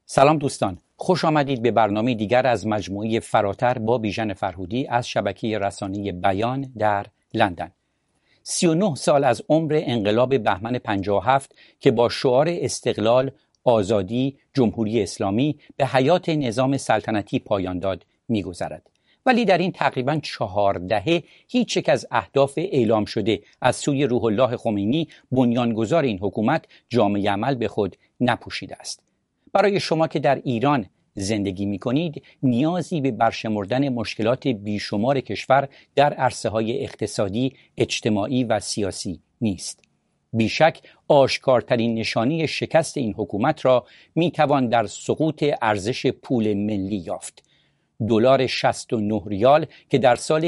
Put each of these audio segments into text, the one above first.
سلام دوستان، خوش آمدید به برنامه دیگر از مجموعه فراتر با بیژن فرهودی از شبکه رسانه‌ای بیان در لندن. 39 سال از عمر انقلاب بهمن 57 که با شعار استقلال، آزادی، جمهوری اسلامی به حیات نظام سلطنتی پایان داد می‌گذرد. ولی در این تقریباً 4 دهه هیچ یک از اهداف اعلام شده از سوی روح الله خمینی بنیانگذار این حکومت جامه عمل به خود نپوشیده است. برای شما که در ایران زندگی می کنید نیازی به برشمردن مشکلات بیشمار کشور در عرصه‌های اقتصادی، اجتماعی و سیاسی نیست. بیشک آشکارترین نشانی شکست این حکومت را می توان در سقوط ارزش پول ملی یافت. دلار 69 ریال که در سال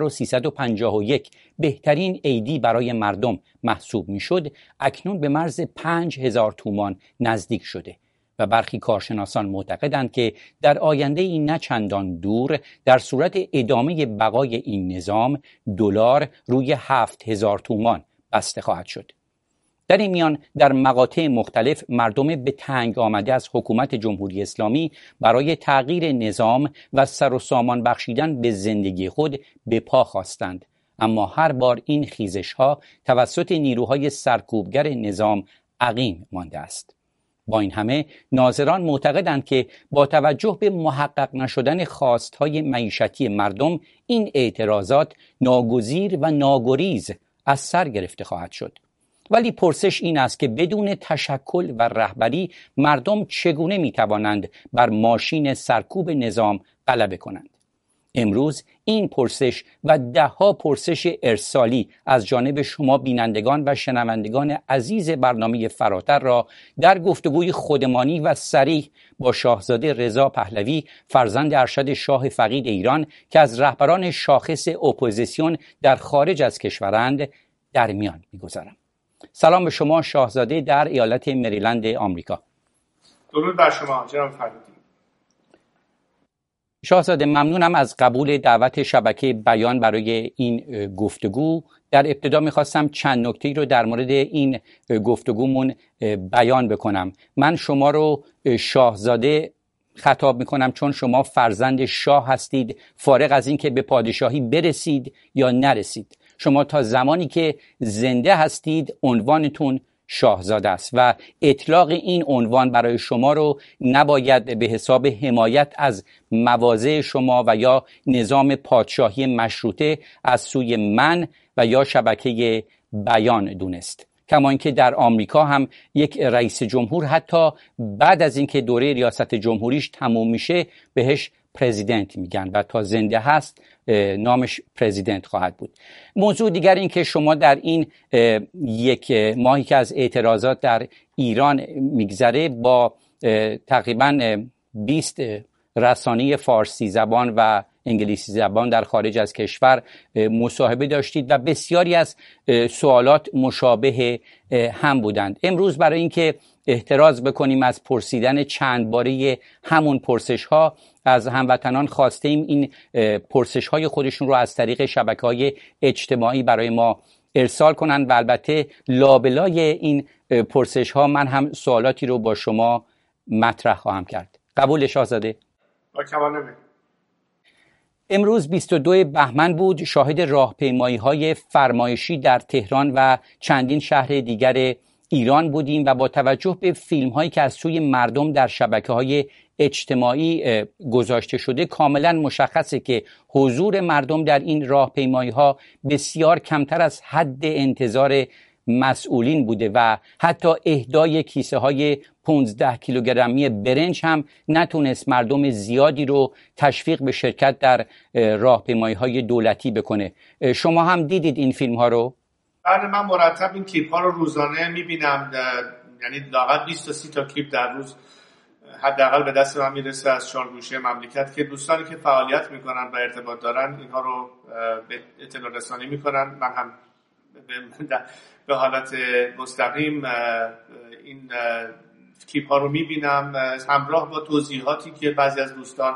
1351 بهترین عیدی برای مردم محسوب می شد، اکنون به مرز 5000 تومان نزدیک شده. و برخی کارشناسان معتقدند که در آینده این نه چندان دور در صورت ادامه بقای این نظام دلار روی 7000 تومان بسته خواهد شد. در این میان در مقاطع مختلف مردم به تنگ آمده از حکومت جمهوری اسلامی برای تغییر نظام و سر و سامان بخشیدن به زندگی خود به پا خواستند، اما هر بار این خیزش ها توسط نیروهای سرکوبگر نظام عقیم مانده است. با این همه ناظران معتقدند که با توجه به محقق نشدن خواستهای معیشتی مردم این اعتراضات ناگزیر و ناگریز از سر گرفته خواهد شد. ولی پرسش این است که بدون تشکل و رهبری مردم چگونه میتوانند بر ماشین سرکوب نظام غلبه کنند؟ امروز این پرسش و دهها پرسش ارسالی از جانب شما بینندگان و شنوندگان عزیز برنامه فراتر را در گفتگوی خودمانی و صریح با شاهزاده رضا پهلوی فرزند ارشد شاه فقید ایران که از رهبران شاخص اپوزیسیون در خارج از کشورند در میان میگذارم. سلام به شما شاهزاده در ایالت مریلند آمریکا. درود بر شما جناب فرهودی. شاهزاده ممنونم از قبول دعوت شبکه بیان برای این گفتگو. در ابتدا میخواستم چند نکته‌ای رو در مورد این گفتگومون بیان بکنم. من شما رو شاهزاده خطاب میکنم چون شما فرزند شاه هستید، فارغ از این که به پادشاهی برسید یا نرسید. شما تا زمانی که زنده هستید عنوانتون شاهزاده است و اطلاق این عنوان برای شما رو نباید به حساب حمایت از مواضع شما و یا نظام پادشاهی مشروطه از سوی من و یا شبکه بیان دونست. کما اینکه در آمریکا هم یک رئیس جمهور حتی بعد از اینکه دوره ریاست جمهوریش تموم میشه بهش پرزیدنت میگن و تا زنده هست نامش پرزیدنت خواهد بود. موضوع دیگر این که شما در این یک ماهی که از اعتراضات در ایران میگذره با تقریبا 20 رسانه فارسی زبان و انگلیسی زبان در خارج از کشور مصاحبه داشتید و بسیاری از سوالات مشابه هم بودند. امروز برای اینکه احتراز بکنیم از پرسیدن چند باره همون پرسش ها از هموطنان خواستیم این پرسش های خودشون رو از طریق شبکه‌های اجتماعی برای ما ارسال کنند و البته لابلای این پرسش ها من هم سوالاتی رو با شما مطرح خواهم کرد. قبول شاهزاده؟ با کمال میل. امروز 22 بهمن بود. شاهد راهپیمایی‌های فرمایشی در تهران و چندین شهر دیگر ایران بودیم و با توجه به فیلم‌هایی که از سوی مردم در شبکه‌های اجتماعی گذاشته شده کاملا مشخصه که حضور مردم در این راهپیمایی‌ها بسیار کمتر از حد انتظار مسئولین بوده و حتی اهدای کیسه‌های 15 کیلوگرمی برنج هم نتونست مردم زیادی رو تشویق به شرکت در راهپیمایی‌های دولتی بکنه. شما هم دیدید این فیلم‌ها رو؟ بله، من مرتب این کلیپ‌ها رو روزانه می‌بینم، یعنی لااقل 20 تا 30 تا کلیپ در روز حداقل به دست من میرسه از 4 گوشه مملکت که دوستانی که فعالیت میکنن و ارتباط دارن اینها رو به اطلاع رسانی میکنن. من هم به حالت مستقیم این کلیپ ها رو میبینم همراه با توضیحاتی که بعضی از دوستان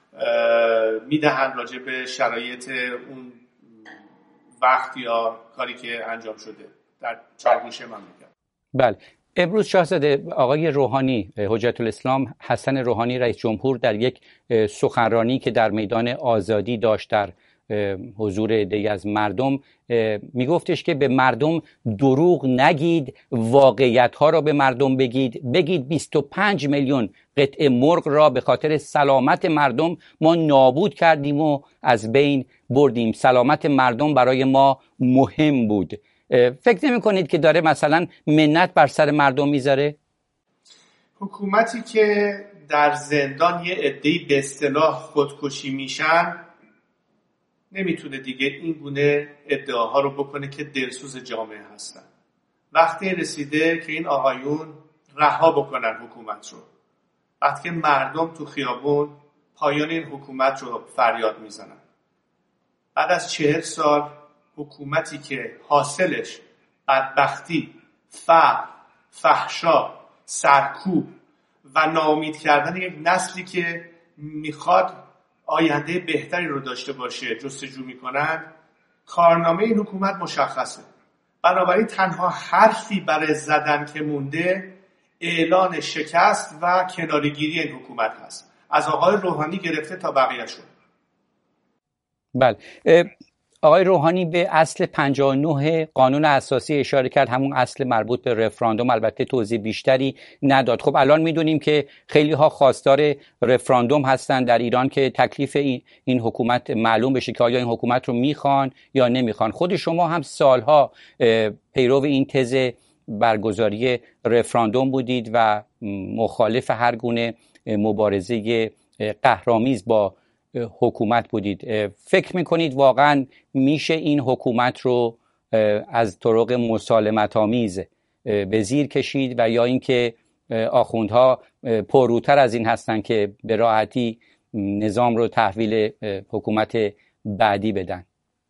میدهن راجع به شرایط اون وقت یا کاری که انجام شده در 4 گوشه مملکت. بله، امروز شاهزاده آقای روحانی، حجت الاسلام حسن روحانی رئیس جمهور، در یک سخنرانی که در میدان آزادی داشت در حضور عده‌ای از مردم، میگفتش که به مردم دروغ نگید، واقعیت ها را به مردم بگید 25 میلیون قطعه مرغ را به خاطر سلامت مردم ما نابود کردیم و از بین بردیم. سلامت مردم برای ما مهم بود. فکر نمی کنید که داره مثلا منت بر سر مردم میذاره؟ حکومتی که در زندان یه عده‌ای به اصطلاح خودکشی میشن نمیتونه دیگه این گونه ادعاها رو بکنه که دلسوز جامعه هستن. وقتی رسیده که این آقایون رها بکنن حکومت رو، وقتی که مردم تو خیابون پایان این حکومت رو فریاد میزنن، بعد از 40 سال حکومتی که حاصلش بدبختی، فقر، فحشا، سرکوب و ناامید کردن یک نسلی که میخواد آینده بهتری رو داشته باشه جستجو میکنن، کارنامه این حکومت مشخصه. بنابراین تنها حرفی برای زدن که مونده اعلان شکست و کناره‌گیری این حکومت هست، از آقای روحانی گرفته تا بقیه‌شون. بله، آقای روحانی به اصل 59 قانون اساسی اشاره کرد، همون اصل مربوط به رفراندوم. البته توضیح بیشتری نداد. خب الان میدونیم که خیلی ها خواستار رفراندوم هستن در ایران که تکلیف این حکومت معلوم بشه که آیا این حکومت رو میخوان یا نمیخوان. خود شما هم سالها پیرو این تز برگزاری رفراندوم بودید و مخالف هر گونه مبارزه قهرآمیز با حکومت بودید. فکر میکنید واقعا میشه این حکومت رو از طرق مسالمت آمیز به زیر کشید و یا اینکه آخوندها پرروتر از این هستن که به راحتی نظام رو تحویل حکومت بعدی بدن؟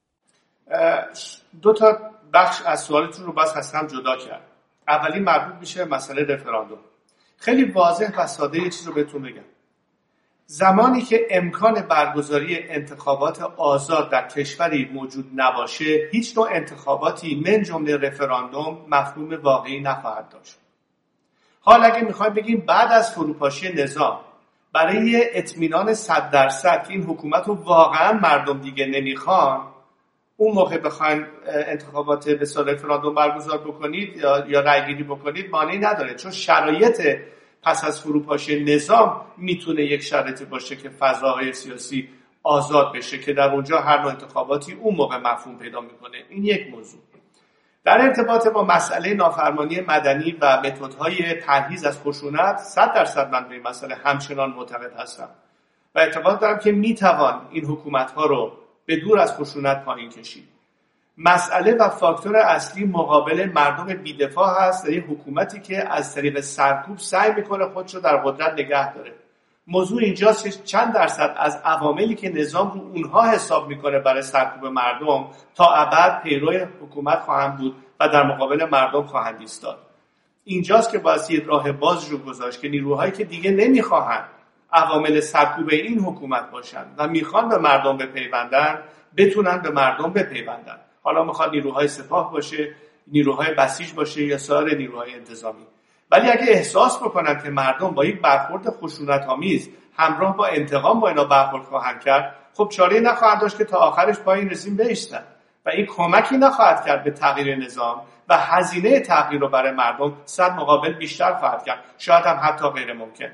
دو تا بخش از سوالتون رو بس از هم جدا کرد. اولی مربوط میشه مسئله رفراندوم. خیلی واضح و ساده یه چیز رو بهتون بگم. زمانی که امکان برگزاری انتخابات آزاد در کشوری موجود نباشه، هیچ نوع انتخاباتی من جمله رفراندوم مفهوم واقعی نخواهد داشت. حالا اگه میخوایم بگیم بعد از فروپاشی نظام برای اطمینان 100% که این حکومت رو واقعا مردم دیگه نمیخوان، اون موقع بخواین انتخابات به صورت رفراندوم برگزار بکنید یا رأی‌گیری بکنید مانعی نداره، چون شرایط پس از فروپاشی نظام میتونه یک شرایطی باشه که فضاهای سیاسی آزاد بشه که در اونجا هر نوع انتخاباتی اون موقع مفهوم پیدا میکنه. این یک موضوع. در ارتباط با مسئله نافرمانی مدنی و متدهای پرهیز از خشونت 100% من به این مسئله همچنان معتقد هستم و اعتقاد دارم که میتوان این حکومت‌ها رو به دور از خشونت پایین کشید. مسئله و فاکتور اصلی مقابل مردم بی‌دفاع هست، در یک حکومتی که از طریق سرکوب سعی میکنه خودشو در قدرت نگه داره. موضوع اینجاست که چند درصد از عواملی که نظام رو اونها حساب میکنه برای سرکوب مردم تا ابد پیرو حکومت خواهند بود و در مقابل مردم خواهند ایستاد. اینجاست که باید یه راه باز رو گذاشت که نیروهایی که دیگه نمیخواهند عوامل سرکوب این حکومت باشن و میخوان به مردم بپیوندن بتونن به مردم بپیوندن. حالا میخواد نیروهای سپاه باشه، نیروهای بسیج باشه یا سایر نیروهای انتظامی. ولی اگه احساس بکنن که مردم با یک برخورد خشونت‌آمیز همراه با انتقام با اینا برخورد خواهند کرد، خب چاره‌ای نخواهند داشت که تا آخرش پایین رسیم بایستن و این کمکی نخواهد کرد به تغییر نظام و هزینه تغییر رو برای مردم 100 مقابل بیشتر خواهد کرد، شاید هم حتی غیر ممکن.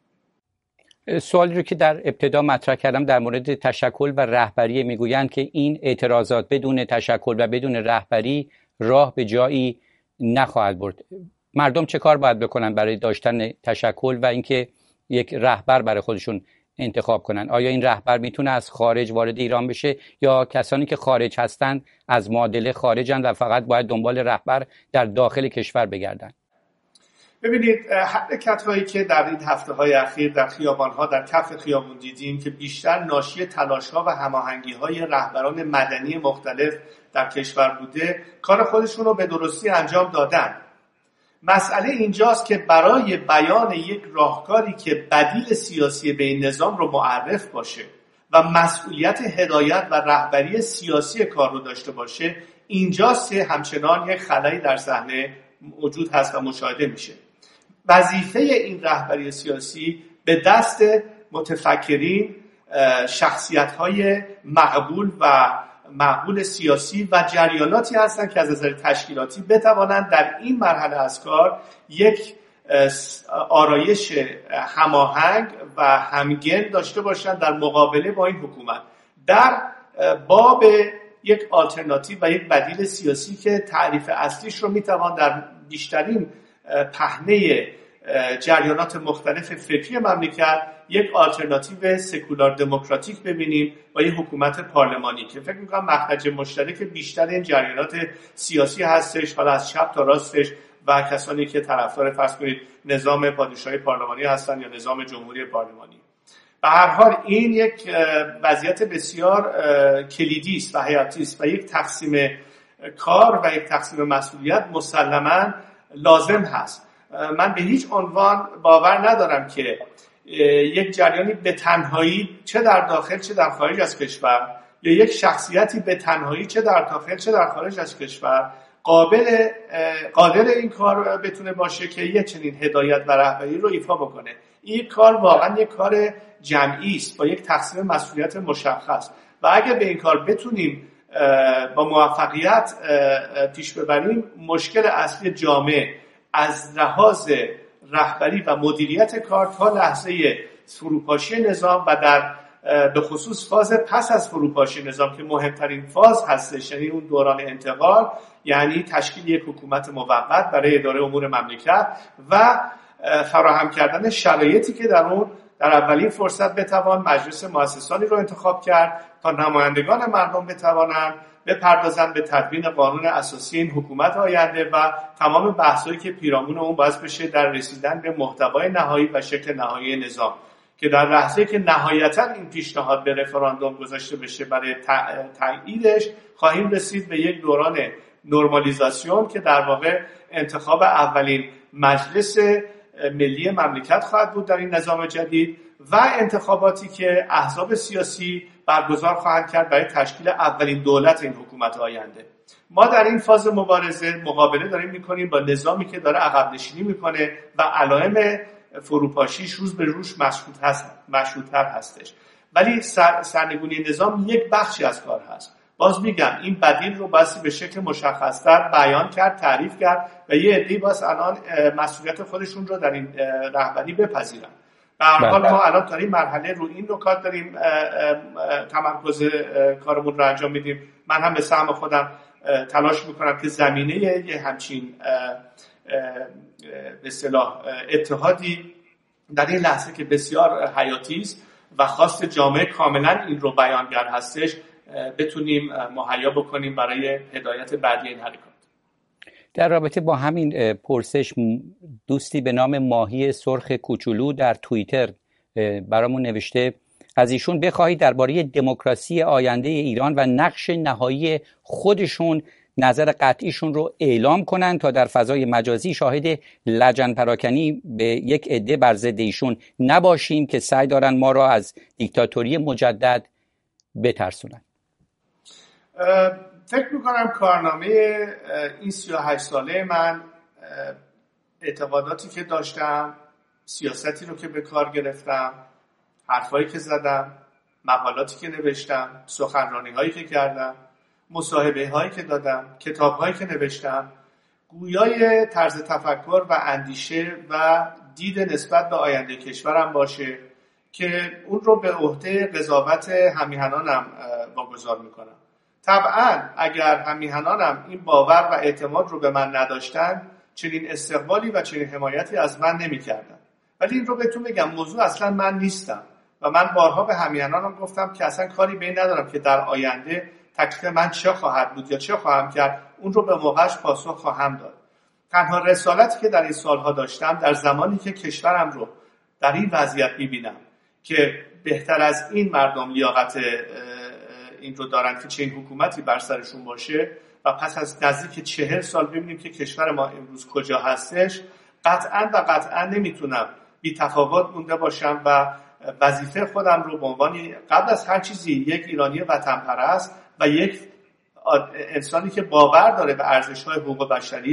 سوالی رو که در ابتدا مطرح کردم در مورد تشکل و رهبری، میگویند که این اعتراضات بدون تشکل و بدون رهبری راه به جایی نخواهد برد. مردم چه کار باید بکنن برای داشتن تشکل و اینکه یک رهبر برای خودشون انتخاب کنن؟ آیا این رهبر میتونه از خارج وارد ایران بشه یا کسانی که خارج هستن از معادله خارجن و فقط باید دنبال رهبر در داخل کشور بگردن؟ ببینید، حرکت‌هایی که در این هفته‌های اخیر در خیابان‌ها در کف خیابون دیدیم که بیشتر ناشی تلاش‌ها و هماهنگی‌های رهبران مدنی مختلف در کشور بوده، کار خودشون رو به درستی انجام دادن. مسئله اینجاست که برای بیان یک راهکاری که بدیل سیاسی به این نظام رو معرف باشه و مسئولیت هدایت و رهبری سیاسی کار رو داشته باشه، اینجاست که همچنان یک خلایی در صحنه موجود هست و مشاهده میشه. وظیفه این رهبری سیاسی به دست متفکرین، شخصیت‌های مقبول سیاسی و جریاناتی هستند که از نظر تشکیلاتی بتوانند در این مرحله از کار یک آرایش هماهنگ و همگن داشته باشند در مقابله با این حکومت، در باب یک آلترناتیو و یک بدیل سیاسی که تعریف اصلیش رو میتوان در بیشترین پهنه جریانات مختلف فکری مملکت یک آلترناتیو سکولار دموکراتیک ببینیم با یک حکومت پارلمانی که فکر می‌کنم مخرج مشترک بیشتر این جریانات سیاسی هستش، حالا از چپ تا راستش، و کسانی که طرفدار فرض کنید نظام پادشاهی پارلمانی هستن یا نظام جمهوری پارلمانی. به هر حال این یک وضعیت بسیار کلیدی است و حیاتی است و یک تقسیم کار و یک تقسیم مسئولیت مسلماً لازم هست. من به هیچ عنوان باور ندارم که یک جریانی به تنهایی چه در داخل چه در خارج از کشور یا یک به تنهایی چه در داخل چه در خارج از کشور قادر این کار بتونه باشه که یه چنین هدایت و رهبری رو ایفا بکنه. این کار واقعا یک کار جمعی است با یک تقسیم مسئولیت مشخص و اگه به این کار بتونیم با موفقیت پیش ببریم، مشکل اصلی جامعه از لحاظ رهبری و مدیریت کار تا لحظه فروپاشی نظام و در به خصوص فاز پس از فروپاشی نظام که مهمترین فاز هستش، یعنی اون دوران انتقال، یعنی تشکیل یک حکومت موقت برای اداره امور مملکت و فراهم کردن شرایطی که در اولین فرصت بتوان مجلس مؤسسانی رو انتخاب کرد تا نمایندگان مردم بتوانند بپردازن به تدوین قانون اساسی این حکومت آینده و تمام بحثایی که پیرامون اون باعث بشه در رسیدن به محتوای نهایی و شکل نهایی نظام که در لحظه که نهایتا این پیشنهاد به رفراندوم گذاشته بشه برای تاییدش خواهیم رسید به یک دوران نرمالیزاسیون که در واقع انتخاب اولین مجلس ملی مملکت خواهد بود در این نظام جدید و انتخاباتی که احزاب سیاسی برگزار خواهند کرد برای تشکیل اولین دولت این حکومت آینده. ما در این فاز مقابله داریم میکنیم با نظامی که داره عقب نشینی میکنه و علائم فروپاشیش روز به روز مشروط‌تر هستش، ولی سرنگونی نظام یک بخشی از کار هست. باز میگم این بدیل رو باید به شکل مشخص‌تر بیان کرد، تعریف کرد و یه عده‌ای باز الان مسئولیت خودشون رو در این رهبری بپذیرن. به هر حال ما الان تا این مرحله رو این نکات داریم تمرکز کارمون رو انجام میدیم. من هم به سهم خودم تلاش میکنم که زمینه یه همچین به اصطلاح اتحادی در این لحظه که بسیار حیاتی است و خواست جامعه کاملا این رو بیانگر هستش بتونیم مهیا بکنیم برای هدایت بعدی این حرکات. در رابطه با همین پرسش دوستی به نام ماهی سرخ کوچولو در توییتر برامون نوشته از ایشون بخواهید درباره دموکراسی آینده ایران و نقش نهایی خودشون نظر قطعیشون رو اعلام کنن تا در فضای مجازی شاهد لجن پراکنی به یک عده بر ضد ایشون نباشیم که سعی دارن ما را از دیکتاتوری مجدد بترسونن. فکر میکنم کارنامه این 38 ساله من، اعتقاداتی که داشتم، سیاستی رو که به کار گرفتم، حرفایی که زدم، مقالاتی که نوشتم، سخنرانی هایی که کردم، مصاحبه هایی که دادم، کتاب هایی که نوشتم، گویای طرز تفکر و اندیشه و دید نسبت به آینده کشورم باشه که اون رو به عهده قضاوت همیهنانم واگذار میکنم. طبعا اگر همیهنانم این باور و اعتماد رو به من نداشتن چنین استقبالی و چنین حمایتی از من نمی‌کردن. ولی این رو بهتون بگم موضوع اصلا من نیستم و من بارها به همیهنانم گفتم که اصلا کاری به این ندارم که در آینده تکلیف من چه خواهد بود یا چه خواهم کرد، اون رو به موقعش پاسخ خواهم داد. تنها رسالتی که در این سالها داشتم در زمانی که کشورم رو در این وضعیت می‌بینم که بهتر از این مردم لیاقت این رو دارن که چه این حکومتی بر سرشون باشه و پس از نزدیک 40 سال ببینیم که کشور ما امروز کجا هستش، قطعا نمیتونم بی تفاوت مونده باشم و وظیفه خودم رو به عنوان قبل از هر چیزی یک ایرانی وطن پرست و یک انسانی که باور داره به ارزش‌های حقوق بشری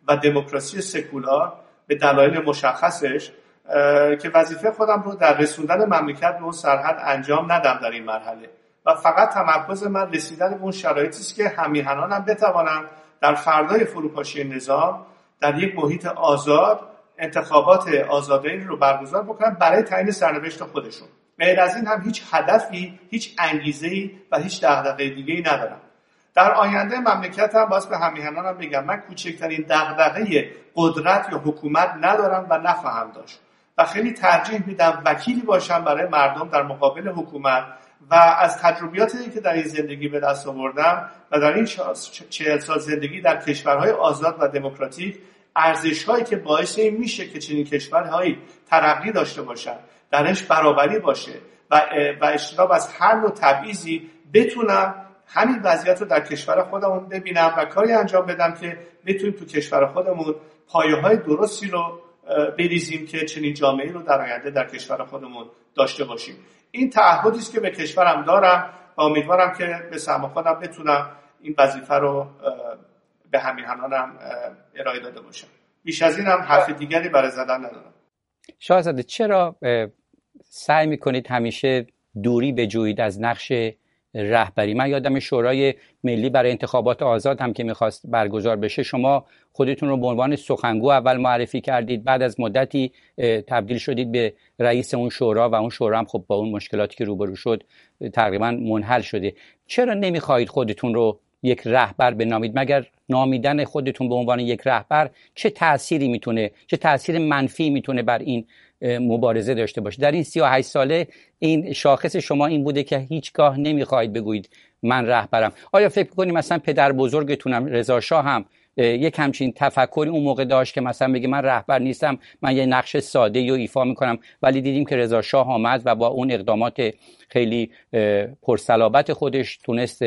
و دموکراسی سکولار به دلایل مشخصش که وظیفه خودم رو در رسوندن مملکت به اون سرحد انجام ندم در این مرحله و فقط تمرکز من رسیدن به اون شرایطی است که همیهنانم بتوانم در فردای فروپاشی نظام در یک محیط آزاد انتخابات آزادانه رو برگزار بکنن برای تعیین سرنوشت خودشون. غیر از این هم هیچ هدفی، هیچ انگیزه‌ای و هیچ دغدغه دیگه‌ای ندارم. در آینده مملکت هم باز به همیهنانم بگم من کوچکترین دغدغه قدرت یا حکومت ندارم و نخواهم داشت و خیلی ترجیح میدم وکیلی باشم برای مردم در مقابل حکومت و از تجربیاتی که در این زندگی به دست آوردم و در این 40 سال زندگی در کشورهای آزاد و دموکراتیک ارزش‌هایی که باعث این میشه که چنین کشورهایی ترقی داشته باشن، درش برابری باشه و اجتناب از هر نوع تبعیضی، بتونم همین وضعیت رو در کشور خودمون ببینم و کاری انجام بدم که بتونیم تو کشور خودمون پایه‌های درستی رو بریزیم که چنین جامعه‌ای رو در آینده در کشور خودمون داشته باشیم. این تعهدی است که به کشورم دارم و امیدوارم که به سهم خودم بتونم این وظیفه رو به همیهنانم ارائه داده باشم. بیش از این هم حرف دیگری برای زدن ندارم. شاهزاده چرا سعی میکنید همیشه دوری بجویید از نقش رهبری؟ من یادم شورای ملی برای انتخابات آزاد هم که میخواست برگزار بشه شما خودتون رو به عنوان سخنگو اول معرفی کردید، بعد از مدتی تبدیل شدید به رئیس اون شورا و اون شورا هم خب با اون مشکلاتی که روبرو شد تقریبا منحل شده. چرا نمیخواهید خودتون رو یک رهبر بنامید؟ مگر نامیدن خودتون به عنوان یک رهبر چه تأثیر منفی میتونه بر این مبارزه داشته باشه؟ در این 38 ساله این شاخص شما این بوده که هیچگاه نمیخواهید بگویید من رهبرم. آیا فکر کنید مثلا پدر بزرگتونم رضا شاه هم یک همچین تفکری اون موقع داشت که مثلا بگه من رهبر نیستم، من یه نقش ساده رو ایفا میکنم، ولی دیدیم که رضا شاه آمد و با اون اقدامات خیلی پرصلابت خودش تونست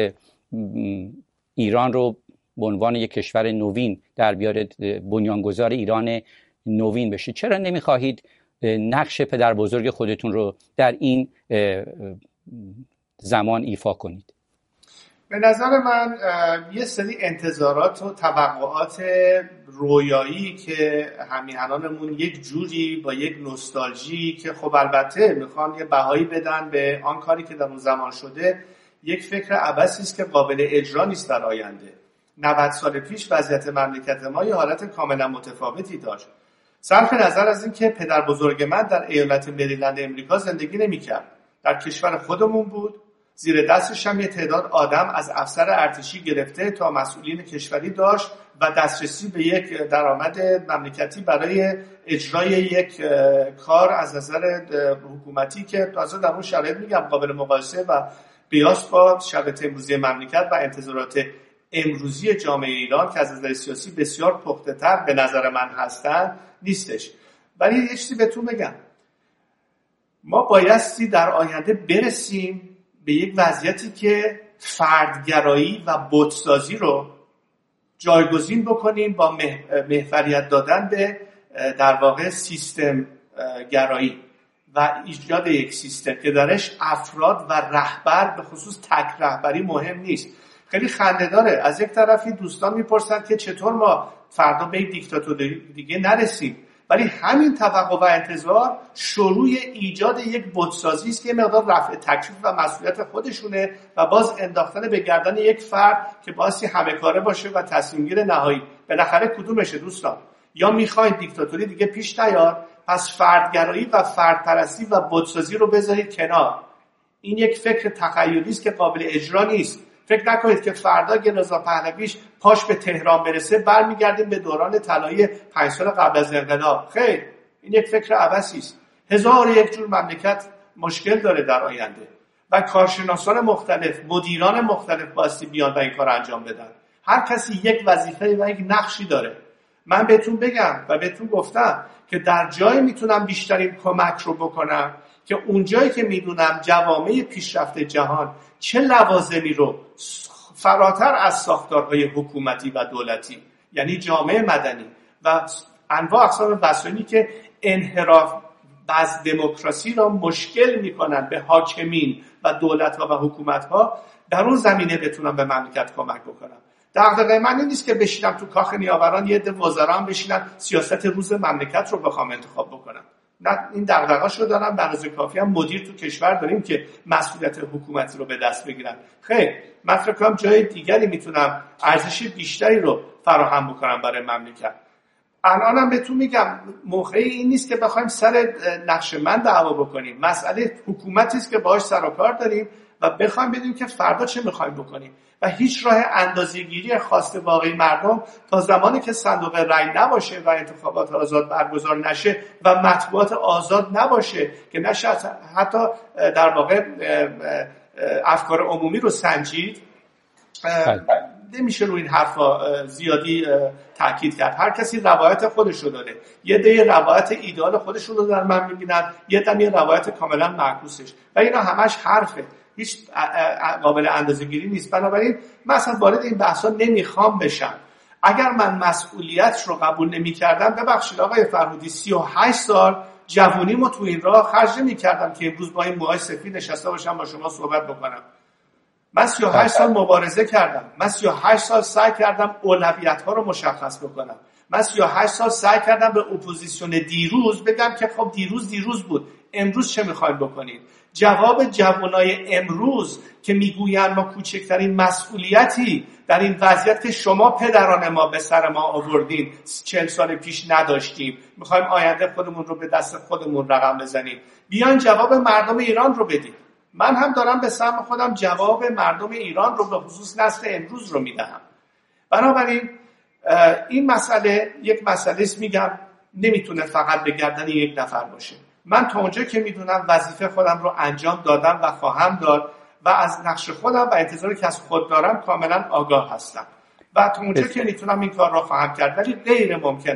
ایران رو به عنوان یک کشور نوین در بیاره، بنیانگذار ایران نوین بشه. چرا نمیخواهید نقش پدر بزرگ خودتون رو در این زمان ایفا کنید؟ به نظر من یه سری انتظارات و توقعات رویایی که همیهنانمون یک جوری با یک نوستالژی که خب البته میخوان یه بهایی بدن به آن کاری که در اون زمان شده، یک فکر عبثی است که قابل اجرا نیست در آینده. 90 سال پیش وضعیت مملکت ما یه حالت کاملا متفاوتی داشت. صرف نظر از این که پدر بزرگ من در ایالت مریلند امریکا زندگی نمی‌کرد، در کشور خودمون بود، زیر دستش هم یه تعداد آدم از افسر ارتشی گرفته تا مسئولین کشوری داشت و دسترسی به یک درآمد مملکتی برای اجرای یک کار از نظر حکومتی که تازه در اون شرایط میگم قابل مقایسه و قیاس با شرایط امروزی مملکت و انتظارات امروزی جامعه ایران که از نظر سیاسی بسیار پخته‌تر به نظر من هستن نیستش. ولی یه چیزی بهتون بگم، ما بایستی در آینده برسیم به یک وضعیتی که فردگرایی و بت‌سازی رو جایگزین بکنیم با محوریت دادن به در واقع سیستم گرایی و ایجاد یک سیستم که درش افراد و رهبر به خصوص تک رهبری مهم نیست. خیلی خنده داره، از یک طرفی دوستان میپرسن که چطور ما فردا به دیکتاتوری دیگه نرسیم، ولی همین توقع و انتظار شروع ایجاد یک بت‌سازی است که یه مقدار رفع تکلیف و مسئولیت خودشونه و باز انداختن به گردن یک فرد که باعث همه کاره باشه و تصمیم گیر نهایی. بالاخره کدومشه دوستان؟ یا میخواید دیکتاتوری دیگه پیش نیاد، پس فردگرایی و فردپرستی و بت‌سازی رو بذارید کنار. این یک فکر تخیلی است که قابل اجرا نیست. فکر نکنید که فردا که رضا پهلویش پاش به تهران برسه برمیگردیم به دوران طلایی 5 سال قبل از انقلاب. خیر، این یک فکر عبثی است. 1001 جور مملکت مشکل داره در آینده و کارشناسان مختلف، مدیران مختلف باستی بیان و این کار انجام بدن. هر کسی یک وظیفه و یک نقشی داره. من بهتون بگم و بهتون گفتم که در جایی میتونم بیشترین کمک رو بکنم که اونجایی که میدونم جوامع پیشرفته جهان چه لوازمی رو فراتر از ساختارهای حکومتی و دولتی، یعنی جامعه مدنی و انواع اقسام وسایلی که انحراف از دموکراسی را مشکل میکنن به حاکمین و دولت‌ها و حکومت‌ها، در اون زمینه بتونم به مملکت کمک بکنم. دغدغه من این نیست که بشینم تو کاخ نیاوران یه عده وزرا هم بشینن سیاست روز مملکت رو بخوام انتخاب بکنم. نه، این دغدغه‌شو دارم، به اندازه کافی هم مدیر تو کشور داریم که مسئولیت حکومتی رو به دست بگیرن. خیر، من فکر کنم جای دیگری میتونم ارزش بیشتری رو فراهم بکنم برای مملکت. الانم بهتون میگم موقع این نیست که بخوایم سر نقش من دعوا بکنیم. مسئله حکومتی است که باهاش سر و کار داریم و بخوایم بدونیم که فردا چه میخوایم بکنیم و هیچ راه اندازه‌گیری خواست واقعی مردم تا زمانی که صندوق رای نباشه و انتخابات آزاد برگزار نشه و مطبوعات آزاد نباشه که نشه حتی در واقع افکار عمومی رو سنجید، نمیشه روی این حرفا زیادی تاکید کرد. هر کسی روایت خودش رو داره. یه عده روایت ایدئال خودشون رو در من میبینن، یه عده روایت کاملا معکوسش و اینا همش حرفه، هیچ قابل اندازه‌گیری نیست. بنابراین من اصلا وارد این بحثا نمیخوام بشم. اگر من مسئولیت رو قبول نمی‌کردم، ببخشید آقای فرهودی، 38 سال جوونیمو تو این راه خرج نمی‌کردم که امروز با این موهای سفید نشسته باشم با شما صحبت بکنم. من 38 سال مبارزه کردم. من 38 سال سعی کردم اولویت‌ها رو مشخص بکنم. من 38 سال سعی کردم به اپوزیسیون دیروز بگم که خب دیروز بود، امروز چه می‌خواید بکنید؟ جواب جوانای امروز که میگویند ما کوچکترین مسئولیتی در این وضعیت که شما پدران ما به سر ما آوردین 40 سال پیش نداشتیم، میخوایم آینده خودمون رو به دست خودمون رقم بزنیم، بیاین جواب مردم ایران رو بدید. من هم دارم به سهم خودم جواب مردم ایران رو به خصوص نسل امروز رو میدهم. بنابراین این مسئله یک مسئله است، میگم نمیتونه فقط به گردن یک نفر باشه. من تا اونجا که میدونم وظیفه خودم رو انجام دادم و خواهم داد و از نقش خودم و انتظاری که از خود دارم کاملا آگاه هستم و تا اونجا که میتونم این کار رو خواهم کرد. ولی غیر ممکن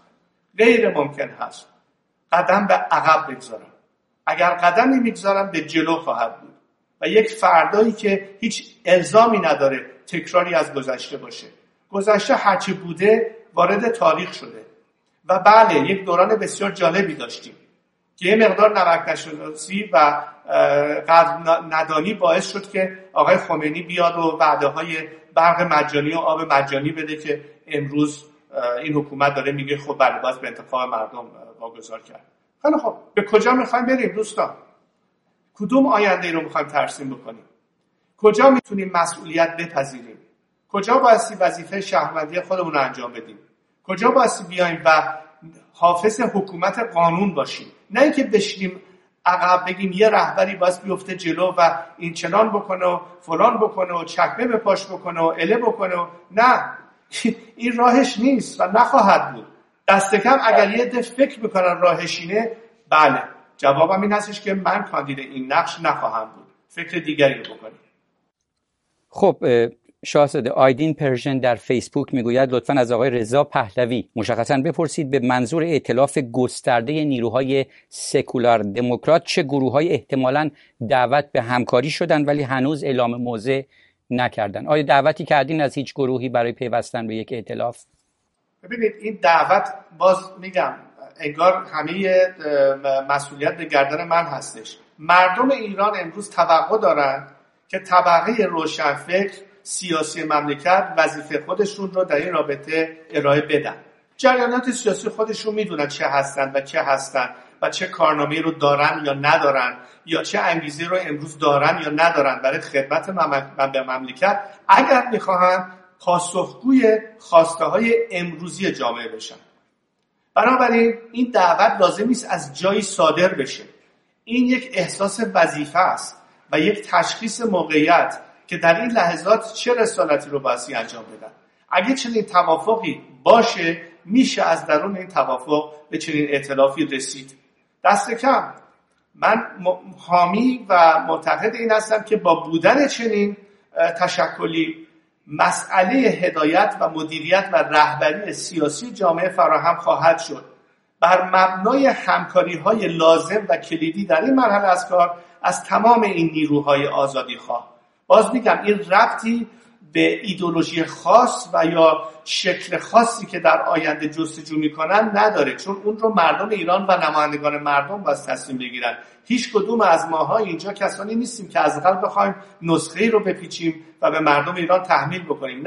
هست قدم به عقب بگذارم. اگر قدمی میگذارم به جلو خواهد بود و یک فردایی که هیچ الزامی نداره تکراری از گذشته باشه. گذشته هرچی بوده وارد تاریخ شده و بله یک دوران بسیار جالبی داشتیم که یه مقدار نمک‌نشناسی و قدر ندانی باعث شد که آقای خمینی بیاد و وعده‌های برق مجانی و آب مجانی بده که امروز این حکومت داره میگه خب بله باید به انتخاب مردم واگذار کرد. خیلی خب به کجا میخوایم بریم دوستان؟ کدوم آینده رو میخوایم ترسیم بکنیم؟ کجا میتونیم مسئولیت بپذیریم؟ کجا بایستی وظیفه شهروندی خودمون رو انجام بدیم؟ کجا بایستی بیایم و حافظ حکومت قانون باشیم؟ نه اینکه بشینیم عقب بگیم یه رهبری باید بیفته جلو و این چنان بکنه و فلان بکنه و چکمه به پاش بکنه و اله بکنه و نه، این راهش نیست و نخواهد بود. دست کم اگر یه ده فکر میکنن راهش اینه، بله جوابم این هستش که من کاندید این نقش نخواهم بود، فکر دیگری رو بکنیم. خب شاهزاده آیدین پرژن در فیسبوک میگوید لطفاً از آقای رضا پهلوی مشخصاً بپرسید به منظور ائتلاف گسترده نیروهای سکولار دموکرات چه گروه‌های احتمالاً دعوت به همکاری شدن ولی هنوز اعلام موضع نکردن. آیا دعوتی کردین از هیچ گروهی برای پیوستن به یک ائتلاف؟ ببینید این دعوت، باز میگم انگار همه مسئولیت به گردن من هستش. مردم ایران امروز توقع دارن که طبقه روشنفکر سیاسی مملکت وظیفه خودشون رو در این رابطه ارائه بدن. جریانات سیاسی خودشون میدونن چه هستن و چه هستن و چه کارنامه‌ای رو دارن یا ندارن یا چه انگیزه رو امروز دارن یا ندارن برای خدمت به مملکت اگر میخواهن پاسخگوی خواسته‌های امروزی جامعه بشن. بنابراین این دعوت لازم نیست از جایی صادر بشه. این یک احساس وظیفه است و یک تشخیص موقعیت که در این لحظات چه رسالتی رو باید انجام بدن. اگه چنین توافقی باشه میشه از درون این توافق به چنین ائتلافی رسید. دست کم من حامی و معتقد این هستم که با بودن چنین تشکلی مسئله هدایت و مدیریت و رهبری سیاسی جامعه فراهم خواهد شد بر مبنای همکاری‌های لازم و کلیدی در این مرحله از کار از تمام این نیروهای آزادیخواه. باز میگم این ربطی به ایدئولوژی خاص و یا شکل خاصی که در آینده جستجو میکنن نداره، چون اون رو مردم ایران و نمایندگان مردم باید تصمیم بگیرن. هیچ کدوم از ماها اینجا کسانی نیستیم که از قلب بخوایم نسخه‌ای رو بپیچیم و به مردم ایران تحمیل بکنیم. نه،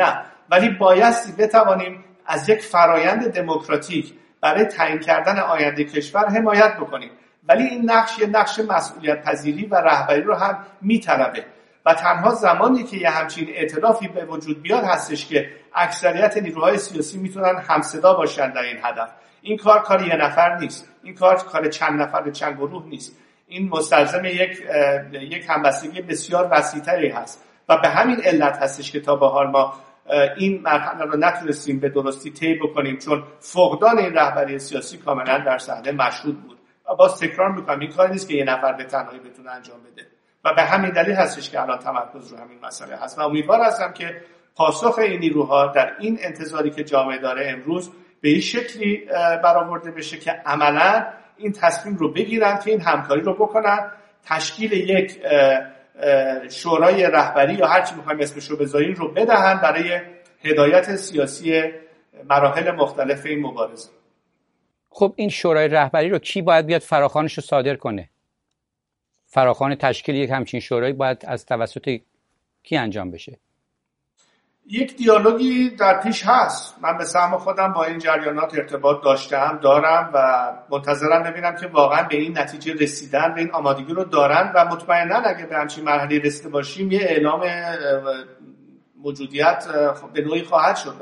ولی بایستی بتوانیم از یک فرایند دموکراتیک برای تعیین کردن آینده کشور حمایت بکنیم. ولی این نقش یه نقش مسئولیت پذیری و رهبری رو هم میطلبه و تنها زمانی که یه همچین ائتلافی به وجود بیاد هستش که اکثریت نیروهای سیاسی میتونن همصدا باشن در این هدف. این کار یه نفر نیست، این کار چند نفر چند گروه نیست، این مستلزم یک همبستگی بسیار وسیع‌تری هست و به همین علت هستش که تا به حال ما این مرحله رو نتونستیم به درستی طی بکنیم، چون فقدان این رهبری سیاسی کاملا در صحنه مشهود بود. و باز تکرار میکنم این کار نیست که یه نفر به تنهایی بتونه انجام بده و به همین دلیل هستش که الان تمرکز رو همین مسئله هست و امیدوار هستم که پاسخ این نیروها در این انتظاری که جامعه داره امروز به این شکلی برآورده بشه که عملاً این تصمیم رو بگیرن که این همکاری رو بکنن، تشکیل یک شورای رهبری یا هر چی می‌خوایم اسمش رو بذاریم رو بدهن برای هدایت سیاسی مراحل مختلف این مبارزه. خب این شورای رهبری رو کی باید بیاد فراخوانش رو صادر کنه؟ فراخوان تشکیل یک همچین شورایی باید از توسط کی انجام بشه؟ یک دیالوگی در پیش هست. من به سهم خودم با این جریانات ارتباط دارم و منتظرم ببینم که واقعا به این نتیجه رسیدن، به این آمادگی رو دارن و مطمئنا اگه به همچین مرحله رسیده باشیم یه اعلام موجودیت به نوعی خواهد شد.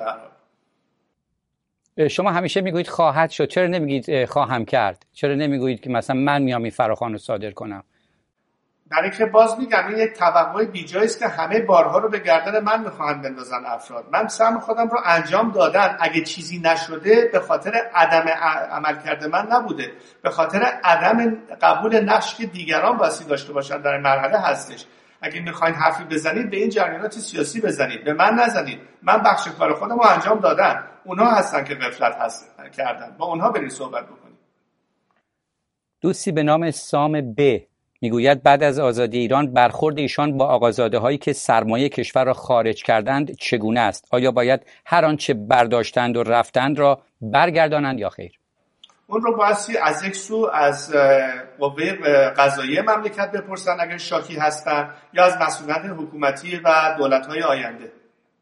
شما همیشه میگویید خواهد شد، چرا نمیگید خواهم کرد؟ چرا نمیگویید که مثلا من میام این فراخوان رو صادر کنم؟ برای که باز میگم این یک توقع بیجایی است که همه بارها رو به گردن من میخواهند بندازن افراد. من سهم خودم رو انجام دادن، اگه چیزی نشده به خاطر عدم عملکرد من نبوده، به خاطر عدم قبول نقشی که دیگران باسی داشته باشن در این مرحله هستش. اگه میخواین حرفی بزنید به این جریانات سیاسی بزنید، به من نزنید. من بخش کار خودم رو انجام دادم، اونها هستن که غفلت کردن، با اونها برید صحبت بکنید. دوستی به نام سام ب میگوید بعد از آزادی ایران برخورد ایشان با آقازاده‌هایی که سرمایه کشور را خارج کردند چگونه است؟ آیا باید هر آنچه برداشتند و رفتند را برگردانند یا خیر؟ اون رو بایستی از یک سو از قوه قضاییه مملکت بپرسن اگر شاکی هستن، یا از مسئولان حکومتی و دولت‌های آینده.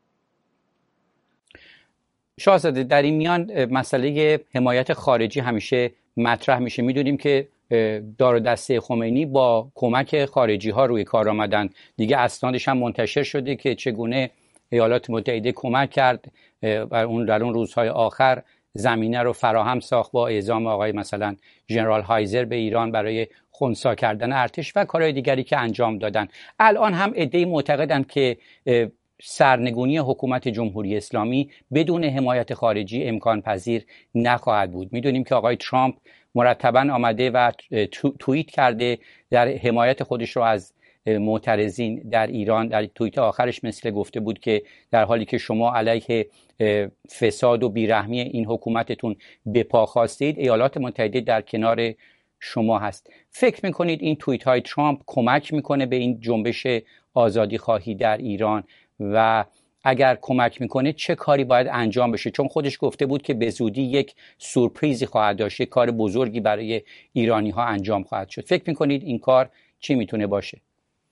شاهزاده، در این میان مسئله حمایت خارجی همیشه مطرح میشه. میدونیم که دار و دسته خمینی با کمک خارجی ها روی کار آمدن. دیگه اسنادش هم منتشر شده که چگونه ایالات متحده کمک کرد و در اون روزهای آخر زمینه رو فراهم ساخت با اعزام آقای مثلا ژنرال هایزر به ایران برای خنثی کردن ارتش و کارهای دیگری که انجام دادن. الان هم عده‌ای معتقدند که سرنگونی حکومت جمهوری اسلامی بدون حمایت خارجی امکان پذیر نخواهد بود. میدونیم که آقای ترامپ مرتباً آمده و توییت کرده در حمایت خودش رو از معترضین در ایران. در توییت آخرش مثل گفته بود که در حالی که شما علیه فساد و بیرحمی این حکومتتون به پا خواستید، ایالات متحده در کنار شما هست. فکر میکنید این توییت های ترامپ کمک میکنه به این جنبش آزادی خواهی در ایران؟ و اگر کمک میکنه چه کاری باید انجام بشه؟ چون خودش گفته بود که به زودی یک سورپریزی خواهد داشت، کار بزرگی برای ایرانی ها انجام خواهد شد. فکر میکنید این کار چی میتونه باشه؟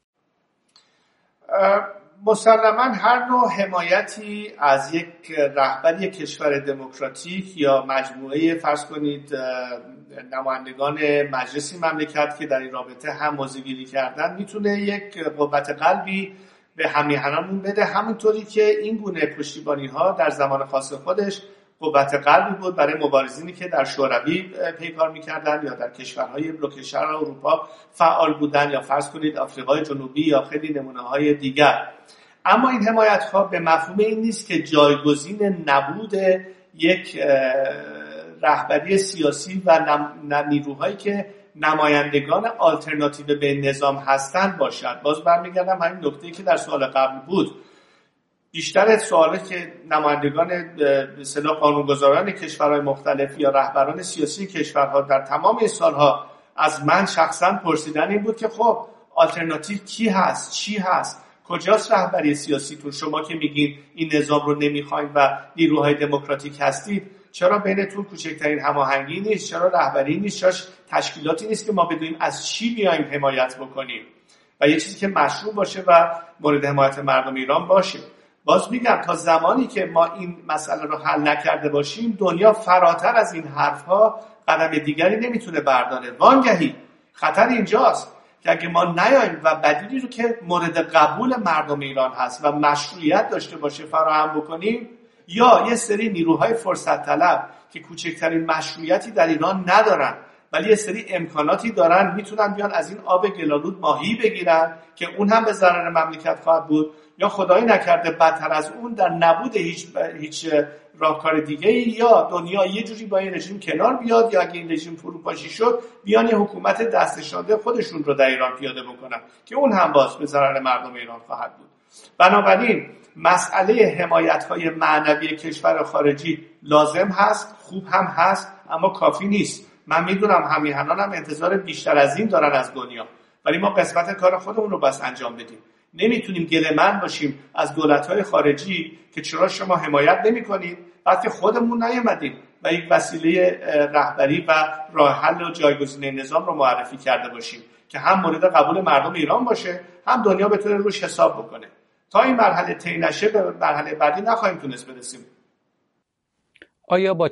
مسلماً هر نوع حمایتی از یک رهبری کشور دموکراتیک یا مجموعه فرض کنید نمایندگان مجلس مملکت که در این رابطه هم موضع‌گیری کردن میتونه یک قوت قلبی به همیهنانمون بده، همونطوری که این گونه پشتیبانی ها در زمان خاص خودش قوت قلبی بود برای مبارزینی که در شوروی پیکار میکردن یا در کشورهای بلوک شرق اروپا فعال بودن یا فرض کنید آفریقای جنوبی یا خیلی نمونه های دیگر. اما این حمایت ها به مفهوم این نیست که جایگزین نبود یک رهبری سیاسی و نیروهایی که نمایندگان آلترناتیو به نظام هستند باشد. باز برمیگردم همین نکته‌ای که در سوال قبل بود. بیشتر سوالی که نمایندگان اصطلاح قانونگذاران کشورهای مختلف یا رهبران سیاسی کشورها در تمام این سالها از من شخصا پرسیدن این بود که خب آلترناتیو کی هست؟ چی هست؟ کجاست رهبری سیاسیتون؟ شما که میگین این نظام رو نمیخواین و نیروهای دموکراتیک هستید، چرا بینتون کوچکترین هماهنگی نیست؟ چرا رهبری نیست؟ چرا تشکیلاتی نیست که ما بدونیم از چی بیایم حمایت بکنیم و یه چیزی که مشروع باشه و مورد حمایت مردم ایران باشه؟ باز میگم تا زمانی که ما این مسئله رو حل نکرده باشیم دنیا فراتر از این حرفها قدم دیگری نمیتونه برداره. وانگهی خطر اینجاست که اگه ما نیاییم و بدیلی رو که مورد قبول مردم ایران هست و مشروعیت داشته باشه فراهم بکنیم، یا یه سری نیروهای فرصت طلب که کوچکترین مشروعیتی در ایران ندارن ولی یه سری امکاناتی دارن میتونن بیان از این آب گلالود ماهی بگیرن که اون هم به ضرر مملکت خواهد بود، یا خدای نکرده بدتر از اون در نبود هیچ راهکار دیگه یا دنیا یه جوری با این رژیم کنار بیاد، یا اگه این رژیم فروپاشی شد بیان یه حکومت دستشانده خودشون رو در ایران پیاده بکنن که اون هم باز به ضرر مردم ایران خواهد بود. بنابراین مسئله حمایت‌های معنوی کشور خارجی لازم هست، خوب هم هست، اما کافی نیست. من میدونم همیهنان هم انتظار بیشتر از این دارن از دنیا، ولی ما قسمت کار خودمون رو بس انجام بدیم. نمیتونیم گله‌مند باشیم از دولت‌های خارجی که چرا شما حمایت نمی‌کنید وقتی خودمون نیومدیم و یک وسیله رهبری و راه حل و جایگزین نظام رو معرفی کرده باشیم که هم مورد قبول مردم ایران باشه هم دنیا بتونه روش حساب بکنه. تا این مرحله طی نشه به مرحله بعدی نخواهیم تونست برسیم. آیا با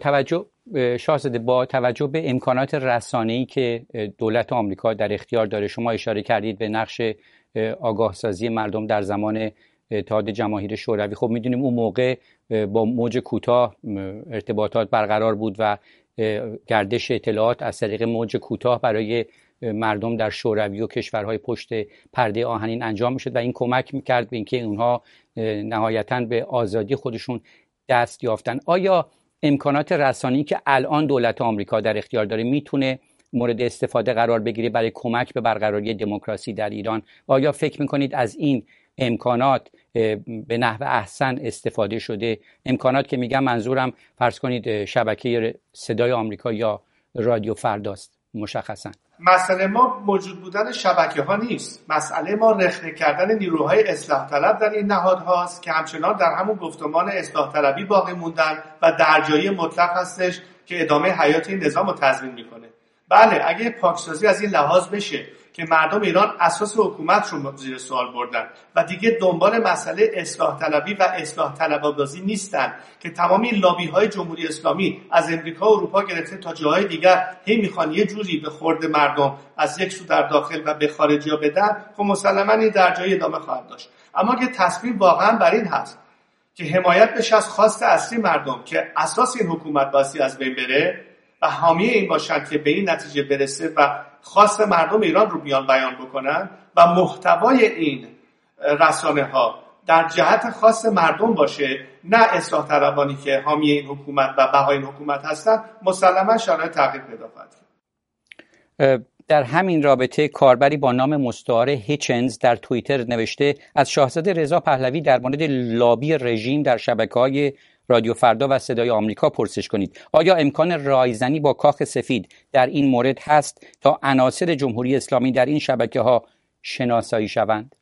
توجه به امکانات رسانه‌ای که دولت آمریکا در اختیار داره، شما اشاره کردید به نقش آگاه سازی مردم در زمان اتحاد جماهیر شوروی، خب میدونیم اون موقع با موج کوتاه ارتباطات برقرار بود و گردش اطلاعات از طریق موج کوتاه برای مردم در شوروی و کشورهای پشت پرده آهنین انجام میشد و این کمک میکرد به اینکه اونها نهایتاً به آزادی خودشون دست یافتن. آیا امکانات رسانه‌ای که الان دولت آمریکا در اختیار داره میتونه مورد استفاده قرار بگیره برای کمک به برقراری دموکراسی در ایران؟ آیا فکر میکنید از این امکانات به نحو احسن استفاده شده؟ امکانات که میگم منظورم فرض کنید شبکه صدای آمریکا یا رادیو فرداست مشخصا. مسئله ما موجود بودن شبکه ها نیست، مسئله ما رخنه کردن نیروهای اصلاح طلب در این نهادهاست که همچنان در همون گفتمان اصلاح طلبی باقی موندن و درجایی مطلق هستش که ادامه حیات این نظام رو تضمین میکنه. بله، اگه پاکسازی از این لحاظ بشه که مردم ایران اساس حکومت رو زیر سوال بردن و دیگه دنبال مسئله اصلاح طلبی و اصلاح طلب‌بازی نیستن که تمام این لابی‌های جمهوری اسلامی از امریکا و اروپا گرفته تا جاهای دیگر هی میخوان یه جوری به خورد مردم از یک سو در داخل و به خارجیا بدن، خب مسلماً این در جای ادامه خواهد داشت. اما که تصمیم واقعاً بر این هست که حمایت بشه از خواست اصلی مردم که اساس این حکومت باسی از بین بره و حامی این باشن که به این نتیجه برسه و خواست مردم ایران رو بیان بکنن و محتوای این رسانه ها در جهت خواست مردم باشه، نه اصلاح طلبانی که حامی این حکومت و بهای این حکومت هستن، مسلما شرایط تغییر پیدا خواهد کرد. در همین رابطه کاربری با نام مستعار هیچنز در توییتر نوشته از شاهزاده رضا پهلوی در مورد لابی رژیم در شبکه‌های رادیو فردا و صدای آمریکا پرسش کنید. آیا امکان رایزنی با کاخ سفید در این مورد هست تا عناصر جمهوری اسلامی در این شبکه‌ها شناسایی شوند؟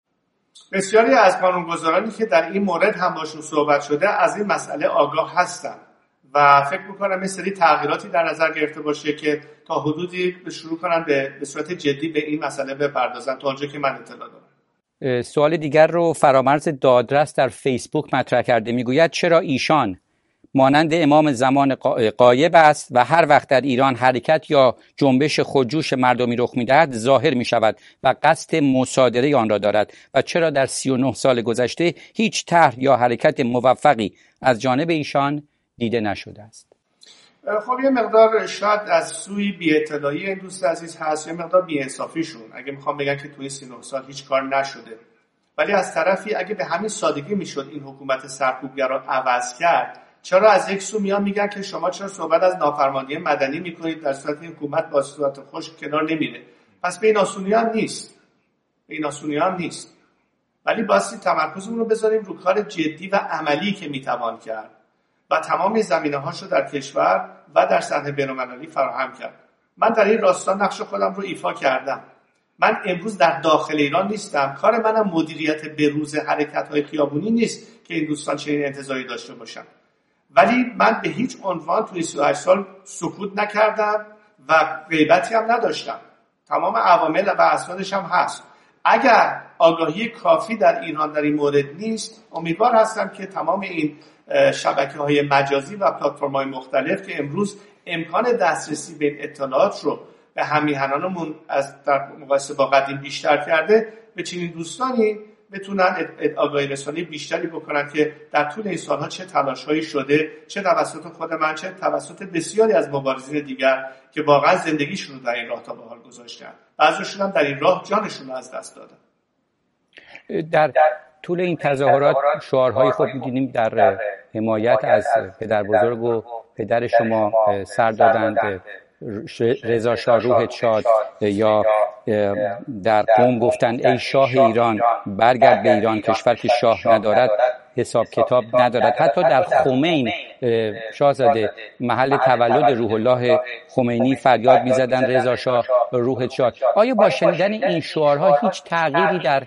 بسیاری از قانونگذارانی که در این مورد هم باشون صحبت شده از این مسئله آگاه هستند و فکر می‌کنم یه سری تغییراتی در نظر گرفته باشه که تا حدودی شروع کنن به صورت جدی به این مسئله بپردازن، تا اونجا که من اطلاع دارم. سوال دیگر رو فرامرز دادرس در فیسبوک مطرح کرده، میگوید چرا ایشان مانند امام زمان غایب است و هر وقت در ایران حرکت یا جنبش خودجوش مردمی رخ می‌دهد ظاهر می‌شود و قصد مصادره آن را دارد و چرا در 39 سال گذشته هیچ طرح یا حرکت موفقی از جانب ایشان دیده نشده است؟ خب یه مقدار شاید از سوی بی‌اطلاعی این دوست عزیز هست، یه مقدار بی‌انصافیشون اگه میخوام بگن که توی 39 سال هیچ کار نشده. ولی از طرفی اگه به همین سادگی میشد این حکومت سرکوبگر رو عوض کرد، چرا از یک سو میان میگن که شما چرا صحبت از نافرمانی مدنی میکنید در صورت این حکومت با صورت خوش کنار نمیره؟ پس به این آسونی هم نیست. ولی باستی تمرکزمون رو بذاریم رو کار جدی و عملی که میتوان کرد و تمام زمینه‌هاش رو در کشور و در سطح بین‌المللی فراهم کرد. من در این راستا نقش خودم رو ایفا کردم. من امروز در داخل ایران نیستم، کار منم مدیریت بروز حرکت‌های خیابونی نیست که این دوستان چنین انتظاری داشته باشن. ولی من به هیچ عنوان توی 38 سال سکوت نکردم و غیبتی هم نداشتم. تمام عوامل و اسنادش هم هست. اگر آگاهی کافی در ایران در این مورد نیست، امیدوار هستم که تمام این شبکه‌های مجازی و پلتفرم‌های مختلف که امروز امکان دسترسی به اطلاعات رو به همیهنانمون از در مقایسه با قدیم بیشتر کرده، به چنین دوستانی بتونن آگاهی رسانی بیشتری بکنن که در طول این سالها چه تلاش‌هایی شده، چه توسط خود من، چه توسط بسیاری از مبارزین دیگر که واقعا زندگیشون رو در این راه تا به حال گذاشتن. بعضیشون هم در این راه جانشون رو از دست دادن. در طول این تظاهرات شعارهای خود می‌دیدیم در حمایت از پدر بزرگ و پدر شما سر دادند، رضا شاه روحت شاد، یا در قم گفتند ای شاه ایران برگرد به ایران، کشور که شاه ندارد حساب کتاب ندارد. حتی در خمین شاهزاده محل تولد روح الله خمینی فریاد می‌زدند رضا شاه روحت شاد. آیا با شنیدن این شعارها هیچ تغییری در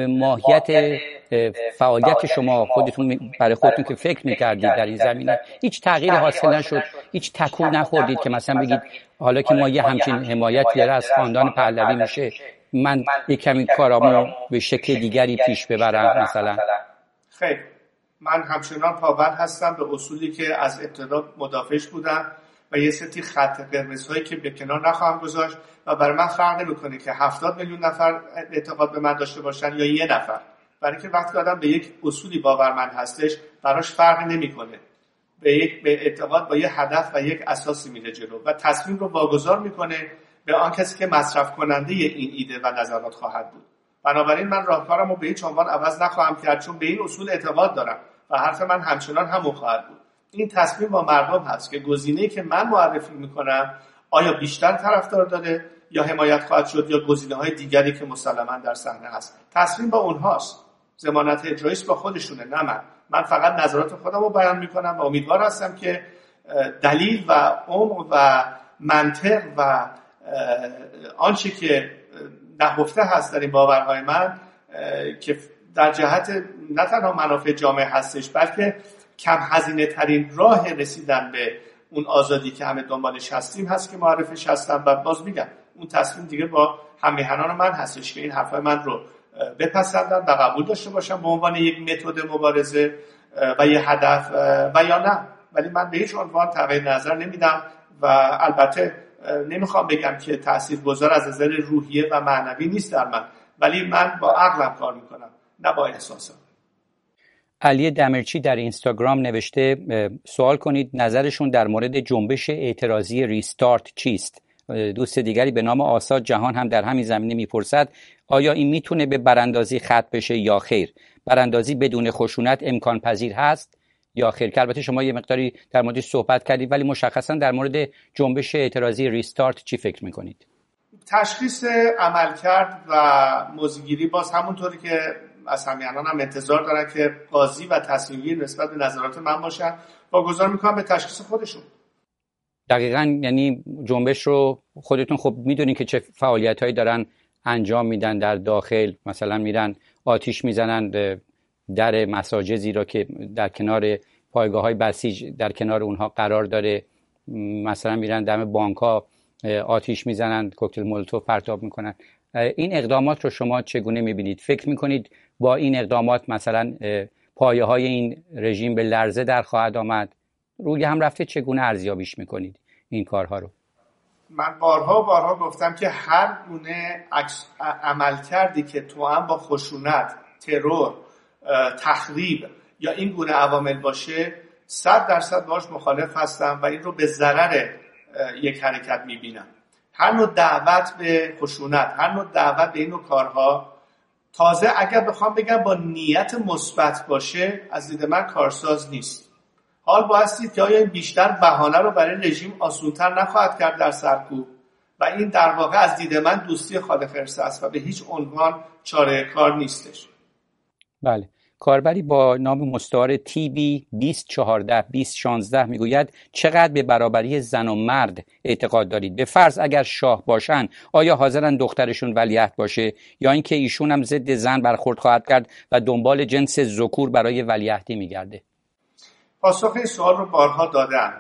ماهیت فعالیت شما خودتون برای خودتون که فکر می‌کردید در این زمینه هیچ تغییری حاصل نشد؟ هیچ تکون نخوردید که مثلا بگید حالا که ما یه همچین حمایتی از خاندان پهلوی میشه، من یک کمی کارامو به شکل دیگری پیش ببرم مثلا؟ خیر، من همچنان پابند هستم به اصولی که از ابتدا مدافعش بودم و یه سری خط قرمزهایی که به کنار نخواهم گذاشت و برای من فرق نمی‌کنه که 70 میلیون نفر اعتقاد به من داشته باشن یا یه نفر، برای که وقتی آدم به یک اصولی باورمند هستش براش فرق نمی‌کنه، به اعتقاد با یه هدف و یک اساسی میره جلو و تصمیم رو واگذار میکنه به آن کسی که مصرف کننده این ایده و نظرات خواهد بود. بنابراین من راهکارم رو به هیچ عنوان عوض نخواهم کرد، چون به این اصول اعتقاد دارم و حرف من همچنان همون خواهد بود. این تصمیم با مردم هست که گزینه‌ای که من معرفی میکنم آیا بیشتر طرفدار داره یا حمایت خواهد شد یا گزینه‌های دیگری که مسلماً در صحنه هست. تصمیم با اونهاست، ضمانت اجرایش با خودشونه، نه من فقط نظرات خودم رو بیان میکنم و امیدوار هستم که دلیل و عمق و منطق و آنچه که نهفته هست در این باورهای من که در جهت نه تنها منافع جامعه هستش بلکه کم هزینه ترین راه رسیدن به اون آزادی که همه دنبالش هستیم هست که معرفش هستم. و باز میگم اون تصمیم دیگه با هم‌میهنان من هستش که این حرفای من رو بپسندن و قبول داشته باشم به عنوان یک متد مبارزه و یه هدف و یا نه. ولی من به هیچ عنوان تغییر نظر نمیدم و البته نمیخوام بگم که تاثیرگذار از نظر روحیه و معنوی نیست در من، ولی من با عقلم کار میکنم نه با احساسم. علی دمرچی در اینستاگرام نوشته سوال کنید نظرشون در مورد جنبش اعتراضی ریستارت چیست؟ دوست دیگری به نام آساد جهان هم در همین زمینه میپرسد آیا این میتونه به براندازی ختم بشه یا خیر؟ براندازی بدون خشونت امکان پذیر هست یا خیر؟ که البته شما یه مقداری در موردش صحبت کردید، ولی مشخصا در مورد جنبش اعتراضی ریستارت چی فکر میکنید؟ تشخیص عملکرد و موضع‌گیری باز همونطوری که از همینان هم انتظار دارن که قاضی و تصمیم‌گیر نسبت به نظرات من باشن، واگذار میکنم به تشخیص خودشون. دقیقاً، یعنی جنبش رو خودتون خب میدونین که چه فعالیت‌هایی دارن انجام میدن در داخل، مثلا میرن آتیش میزنن در مساجد زیرا که در کنار پایگاه‌های بسیج در کنار اونها قرار داره، مثلا میرن دم بانک‌ها آتیش میزنن، کوکتل مولوتوف پرتاب میکنن. این اقدامات رو شما چگونه میبینید؟ فکر میکنید با این اقدامات مثلا پایه‌های این رژیم به لرزه در خواهد آمد؟ روی هم رفته چگونه ارزیابیش میکنید این کارها رو؟ من بارها گفتم که هر گونه عمل کردی که توأم با خشونت، ترور، تخریب یا این گونه عوامل باشه 100% باش مخالف هستم و این رو به ضرر یک حرکت میبینم. هر نوع دعوت به خشونت، هر نوع دعوت به این نوع کارها، تازه اگر بخوام بگم با نیت مثبت باشه، از دید من کارساز نیست. حال بایستید که آیا این بیشتر بهانه رو برای رژیم آسونتر نخواهد کرد در سرکوب و این در واقع از دید من دوستی خالق ارث است و به هیچ عنوان چاره کار نیستش. بله. کاربری با نام مستعار TB 2014-2016 میگوید چقدر به برابری زن و مرد اعتقاد دارید؟ به فرض اگر شاه باشن آیا حاضرن دخترشون ولیعهد باشه یا اینکه ایشون هم ضد زن برخورد خواهد کرد و دنبال جنس ذکور برای ولیعهدی میگرده؟ پاسخ این سوال رو بارها دادم.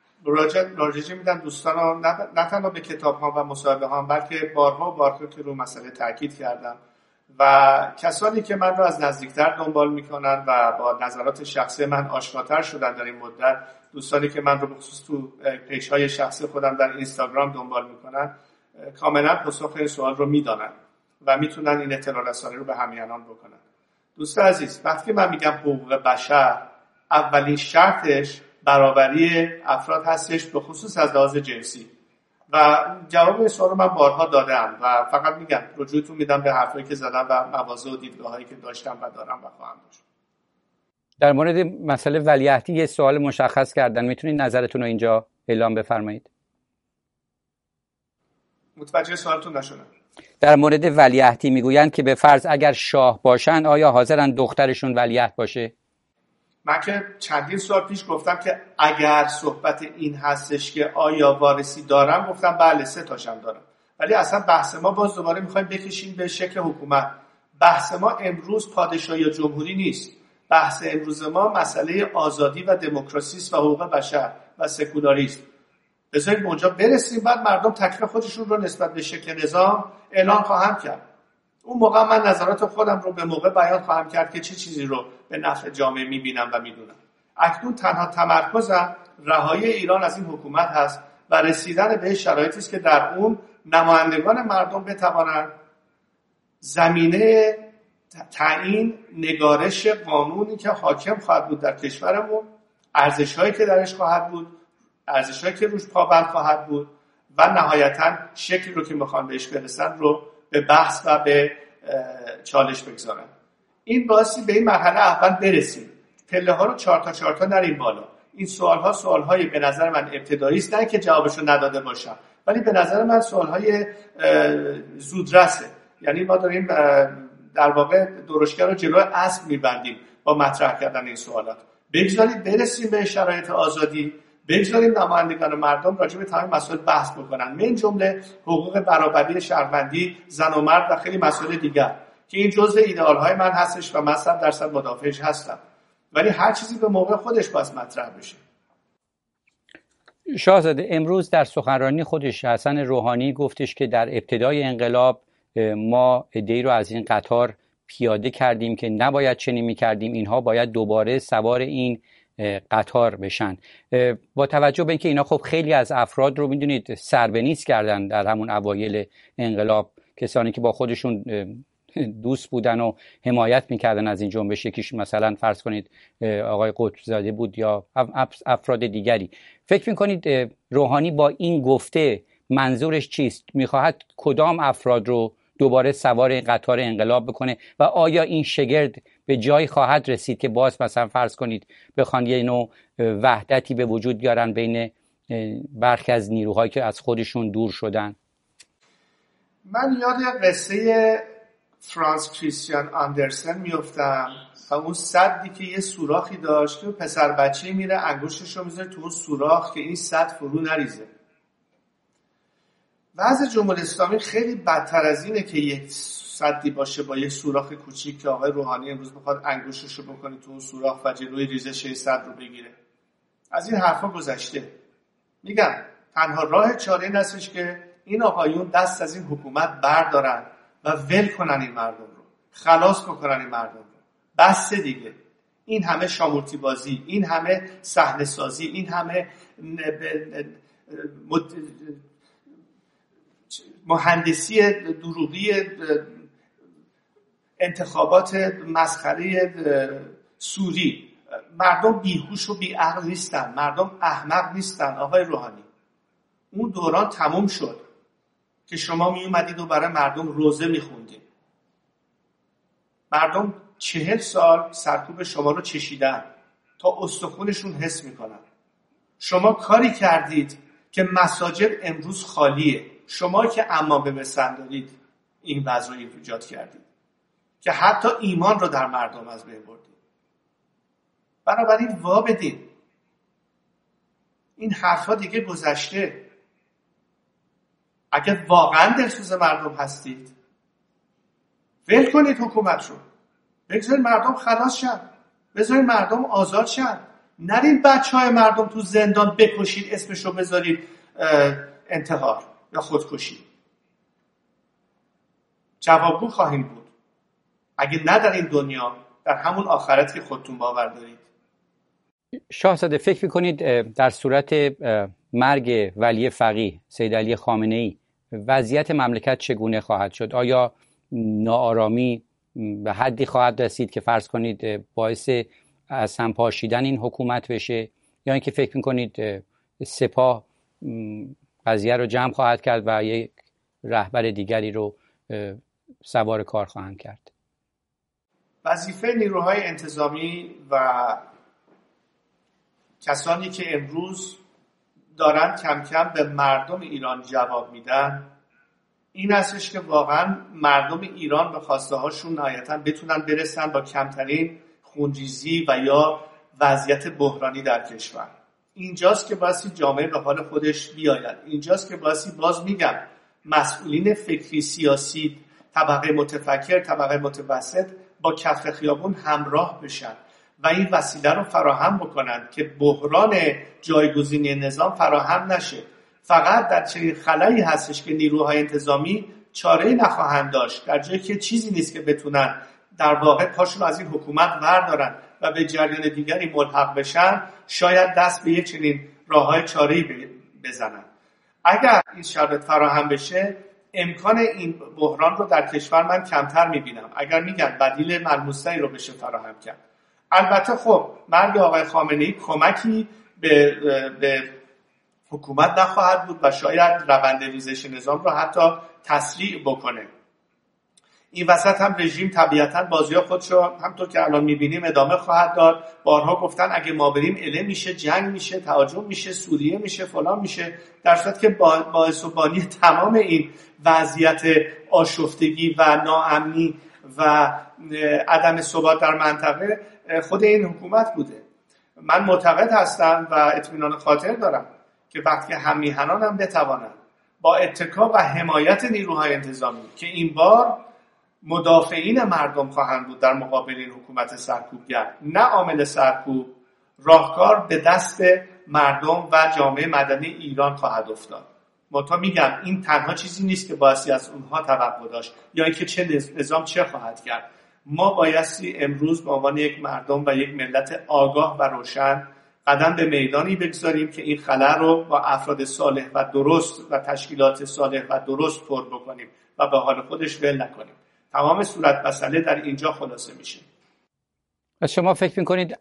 مراجعه میدم دوستان نه تنها به کتاب ها و مصاحبه ها بلکه بارها که رو مسئله تاکید کردم و کسانی که من رو از نزدیکتر دنبال میکنن و با نظرات شخصی من آشناتر شدن در این مدت، دوستانی که من رو بخصوص تو پیج‌های شخصی خودم در اینستاگرام دنبال میکنن، کاملا پاسخ این سوال رو میدانن و میتونن این اطلاع رسانی رو به همینان بکنن. دوست عزیز، وقتی من میگم حقوق بشر، اولین شرطش برابری افراد هستش، به خصوص از لحاظ جنسی. و جواب این سوال رو من بارها دادم و فقط میگم رجوعتون میدم به حرفایی که زدم و مواضع و دیدگاهایی که داشتم و دارم و خواهم داشت. در مورد مسئله ولیعهدی یه سوال مشخص کردن، میتونید نظرتون رو اینجا اعلام بفرمایید؟ متوجه سوالتون نشدم. در مورد ولیعهدی میگویند که به فرض اگر شاه باشن آیا حاضرن دخترشون ولیعهد باشه؟ من که چندین سال پیش گفتم که اگر صحبت این هستش که آیا وارثی دارم، گفتم بله 3 تاشم دارم. ولی اصلا بحث ما باز دوباره میخوایم بکشیم به شکل حکومت. بحث ما امروز پادشاهی یا جمهوری نیست. بحث امروز ما مسئله آزادی و دموکراسی است و حقوق بشر و سکولاریسم. بذارید اونجا برسیم، بعد مردم تکلیف خودشون رو نسبت به شکل نظام اعلان خواهم کرد. اون موقع من نظرات خودم رو به موقع بیان خواهم کرد که چه چیزی رو به نفع جامعه میبینم و میدونم. اکنون تنها تمرکزم رهایی ایران از این حکومت هست و رسیدن به شرایطی است که در اون نمایندگان مردم بتوانند زمینه تعیین نگارش قانونی که حاکم خواهد بود در کشورمون، ارزش‌هایی که درش خواهد بود، ارزش‌هایی که روش پابند خواهد بود و نهایتاً شکلی رو که میخوان بهش برسن رو به بحث و به چالش بگذارن. این باعثی به این مرحله اول برسیم. پله ها رو 4 تا نریم بالا. این سوال‌های به نظر من ابتدایی است، نه که جوابشو نداده باشم، ولی به نظر من سوال‌های زودرسه. یعنی ما داریم در واقع درشکه رو جلوی اسب می‌بندیم با مطرح کردن این سوالات. بگذارید برسیم به شرایط آزادی، بگذاریم نمایندگان مردم راجع به تمام مسائل بحث بکنن، من جمله حقوق برابری شهروندی زن و مرد و خیلی مسائل دیگر که این جزء ایدئال‌های من هستش و من 100% مدافعش هستم. ولی هر چیزی به موقع خودش باید مطرح بشه. شاهزاده، امروز در سخنرانی خودش حسن روحانی گفتش که در ابتدای انقلاب ما عده‌ای رو از این قطار پیاده کردیم که نباید چنین می‌کردیم، اینها باید دوباره سوار این قطار بشن. با توجه به اینکه اینا خب خیلی از افراد رو میدونید سربنیز کردن در همون اوایل انقلاب، کسانی که با خودشون دوست بودن و حمایت میکردن از این جنبش، یکیش مثلا فرض کنید آقای قطب‌زاده بود یا افراد دیگری. فکر میکنید روحانی با این گفته منظورش چیست؟ میخواهد کدام افراد رو دوباره سوار قطار انقلاب بکنه و آیا این شگرد به جایی خواهد رسید که باز مثلا فرض کنید بخوان یه نوع وحدتی به وجود بیارن بین برخی از نیروهایی که از خودشون دور شدن؟ من یاد قصه فرانس کریستیان آندرسن میافتم و اون سدی که یه سوراخی داشت که پسر بچه میره انگشتش رو میذاره تو اون سوراخ که این سد فرو نریزه. وضع جمهوری اسلامی خیلی بدتر از اینه که یک سدی باشه با یک سوراخ کوچیک که آقای روحانی امروز میخواد انگشتش رو بکنه تو اون سوراخ و جلوی ریزش این سد رو بگیره. از این حرفا گذشته. میگم تنها راه چاره این هستش که این آقایون دست از این حکومت بردارن و ول کنن این مردم رو، خلاص بکنن این مردم رو. بس دیگه. این همه شامورتی بازی، این همه صحنه سازی، این همه مهندسی دروغی انتخابات مسخره سوری. مردم بیهوش و بیعقل نیستن، مردم احمق نیستن. آقای روحانی، اون دوران تموم شد که شما می اومدید و برای مردم روزه میخوندید. مردم 40 سال سرکوب شما رو چشیدن تا استخونشون حس میکنن. شما کاری کردید که مساجد امروز خالیه. شما که عمامه بسن دارید این وضع رو ایجاد کردید که حتی ایمان رو در مردم از بین بردید. بنابراین وا بدین. این حرفا دیگه گذشته. اگر واقعا دلسوز مردم هستید ول کنید حکومت رو، بگذارید مردم خلاص شن، بذارید مردم آزاد شن. نرید بچهای مردم تو زندان بکشید، اسمش رو بذارید انتحار یا خودکشی. جوابگو خواهیم بود. اگه نه در این دنیا، در همون آخرت که خودتون باور دارید. شاهزاده فکر می‌کنید در صورت مرگ ولی فقیه سید علی خامنه‌ای وضعیت مملکت چگونه خواهد شد؟ آیا ناآرامی به حدی خواهد رسید که فرض کنید باعث از هم پاشیدن این حکومت بشه، یا اینکه فکر می‌کنید سپاه قضیه رو جمع خواهد کرد و یک رهبر دیگری رو سوار کار خواهند کرد؟ وظیفه نیروهای انتظامی و کسانی که امروز دارن کم کم به مردم ایران جواب میدن این هستش که واقعا مردم ایران به خواسته هاشون نهایتاً بتونن برسن با کمترین خونریزی و یا وضعیت بحرانی در کشور. اینجاست که باعثی جامعه به حال خودش بیاید. اینجاست که باعثی باز میگم مسئولین فکری سیاسی، طبقه متفکر، طبقه متوسط با کف خیابون همراه بشن و این وسیله رو فراهم بکنن که بحران جایگزینی نظام فراهم نشه. فقط در چنین خلایی هستش که نیروهای انتظامی چاره‌ای نخواهند داشت، در جایی که چیزی نیست که بتونن در واقع پاشون از این حکومت بردارن و به جریان دیگری ملحق بشن، شاید دست به یک چنین راههای چاره‌ای بزنن. اگر این شرایط فراهم بشه، امکان این بحران رو در کشور من کمتر میبینم. اگر میگن بدیل ملموس‌تری رو بشه فراهم کرد. البته خب مرگ آقای خامنه‌ای کمکی به حکومت نخواهد بود و شاید روند ریزش نظام رو حتی تسریع بکنه. این وسط هم رژیم طبیعتاً بازی‌ها خودشو همونطور که الان می‌بینیم ادامه خواهد داد. بارها گفتن اگه ما بریم اله میشه، جنگ میشه، تهاجم میشه، سوریه میشه، فلان میشه، در صورتی که باعث و بانی تمام این وضعیت آشفتگی و ناامنی و عدم ثبات در منطقه خود این حکومت بوده. من معتقد هستم و اطمینان خاطر دارم که وقتی هم میهنان هم بتوانند با اتکا و حمایت نیروهای انتظامی که این بار مدافعین مردم خواهند بود در مقابل این حکومت سرکوبگر، نه عامل سرکوب، راهکار به دست مردم و جامعه مدنی ایران خواهد افتاد. منتها میگم این تنها چیزی نیست که بایستی از اونها توقع داشت یا اینکه چه نظام چه خواهد کرد. ما بایستی امروز به عنوان یک مردم و یک ملت آگاه و روشن قدم به میدانی بگذاریم که این خلا رو با افراد صالح و درست و تشکیلات صالح و درست پر بکنیم و به حال خودش ول نکنیم. تمام صورت مسئله در اینجا خلاصه میشه. شما فکر میکنید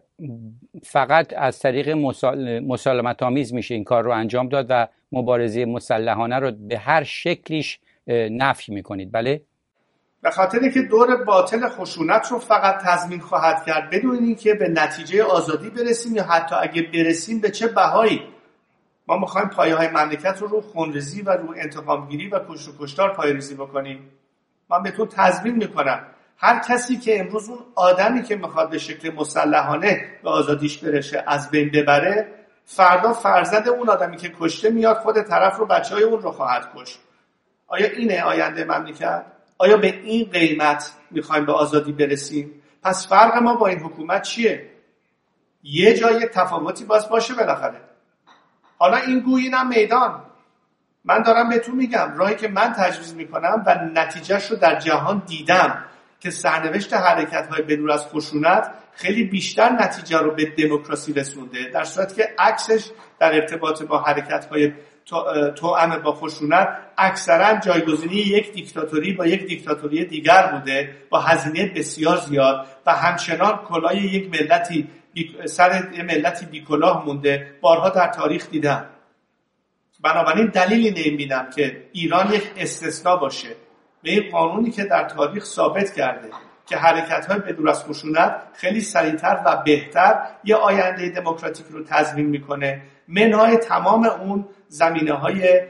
فقط از طریق مسالمت آمیز میشه این کار رو انجام داد و مبارزه مسلحانه رو به هر شکلیش نفی میکنید؟ بله؟ به خاطر که دور باطل خشونت رو فقط تضمین خواهد کرد بدون اینکه به نتیجه آزادی برسیم یا حتی اگه برسیم به چه بهایی. ما میخوایم پایه‌های مملکت رو خونریزی و رو انتقامگیری و کشت و کشتار پایه‌ریزی بکنیم. من به تو تضمین میکنم هر کسی که امروز اون آدمی که میخواد به شکل مسلحانه به آزادیش برسه از بین ببره، فردا فرزند اون آدمی که کشته میاد خود طرف رو، بچهای اون رو خواهد کشت. آیا اینه آینده مملکت؟ آیا به این قیمت میخوایم به آزادی برسیم؟ پس فرق ما با این حکومت چیه؟ یه جای تفاوتی باشه بالاخره. حالا این گویینم میدان. من دارم بهتون میگم راهی که من تجویز میکنم و نتیجهش رو در جهان دیدم که سرنوشت حرکت‌های بدور از خشونت خیلی بیشتر نتیجه رو به دموکراسی رسونده، در صورتی که عکسش در ارتباط با حرکت‌های توأم با خشونت اکثرا جایگزینی یک دیکتاتوری با یک دیکتاتوری دیگر بوده با هزینه بسیار زیاد و همچنان کلاه یک ملتی سر ملتی بیکلاه مونده. بارها در تاریخ دیدم. بنابراین دلیلی نمی‌بینم که ایران یک استثناء باشه به این قانونی که در تاریخ ثابت کرده که حرکت‌های بدور از خشونت خیلی سریعتر و بهتر یه آینده دموکراتیک رو تضمین میکنه، منهای تمام اون زمینه‌های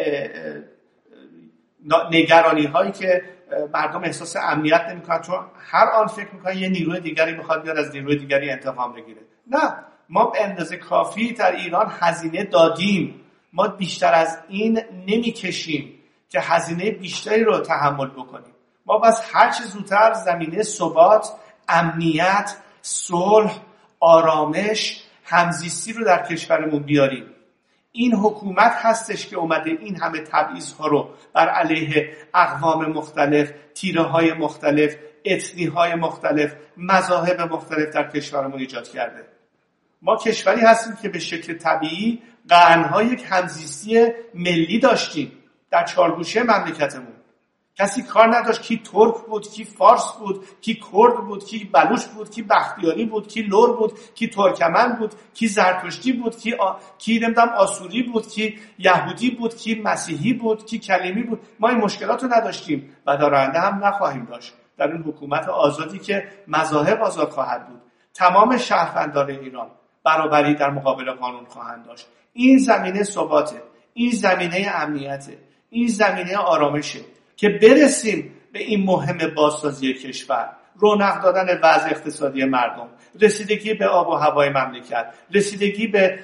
نگرانی‌هایی که مردم احساس امنیت نمی‌کنن چون هر آن فکر می‌کنن یه نیروی دیگری می‌خواد بیاد از نیروی دیگری انتقام بگیره. نه، ما به اندازه کافی در ایران هزینه دادیم. ما بیشتر از این نمی‌کشیم که هزینه بیشتری رو تحمل بکنیم. ما بس هر چه زودتر زمینه ثبات، امنیت، صلح، آرامش، همزیستی رو در کشورمون بیاریم. این حکومت هستش که اومده این همه تبعیض‌ها رو بر علیه اقوام مختلف، تیره‌های مختلف، اتنی‌های مختلف، مذاهب مختلف در کشورمون ایجاد کرده. ما کشوری هستیم که به شکل طبیعی قرن‌ها یک همزیستی ملی داشتیم در چهارگوشه مملکتمون. کسی کار نداشت کی ترک بود، کی فارس بود، کی کرد بود، کی بلوچ بود، کی بختیاری بود، کی لور بود، کی ترکمن بود، کی زرتشتی بود، کی نمیدونم آسوری بود، کی یهودی بود، کی مسیحی بود، کی کلیمی بود. ما این مشکلات رو نداشتیم و در آینده هم نخواهیم داشت در این حکومت آزادی که مذاهب آزاد خواهد بود. تمام شهروندان ایران برابری در مقابل قانون خواهند داشت. این زمینه ثباته، این زمینه امنیته، این زمینه آرامشه که برسیم به این مهم بازسازی کشور، رونق دادن وضع اقتصادی مردم، رسیدگی به آب و هوای مملکت، رسیدگی به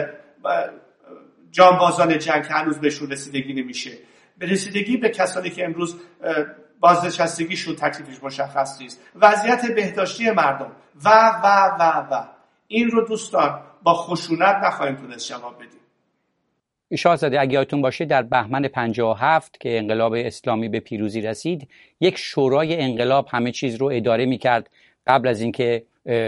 جانبازان جنگ که هنوز بهشون رسیدگی نمیشه، به رسیدگی به کسانی که امروز بازنشستگیشون تکلیفش مشخص نیست، وضعیت بهداشتی مردم و و و و این رو دوستان با خشونت نخواهیم تونست جواب بدیم. شاهزاده اگه یادتون باشه در بهمن 57 که انقلاب اسلامی به پیروزی رسید، یک شورای انقلاب همه چیز رو اداره میکرد قبل از اینکه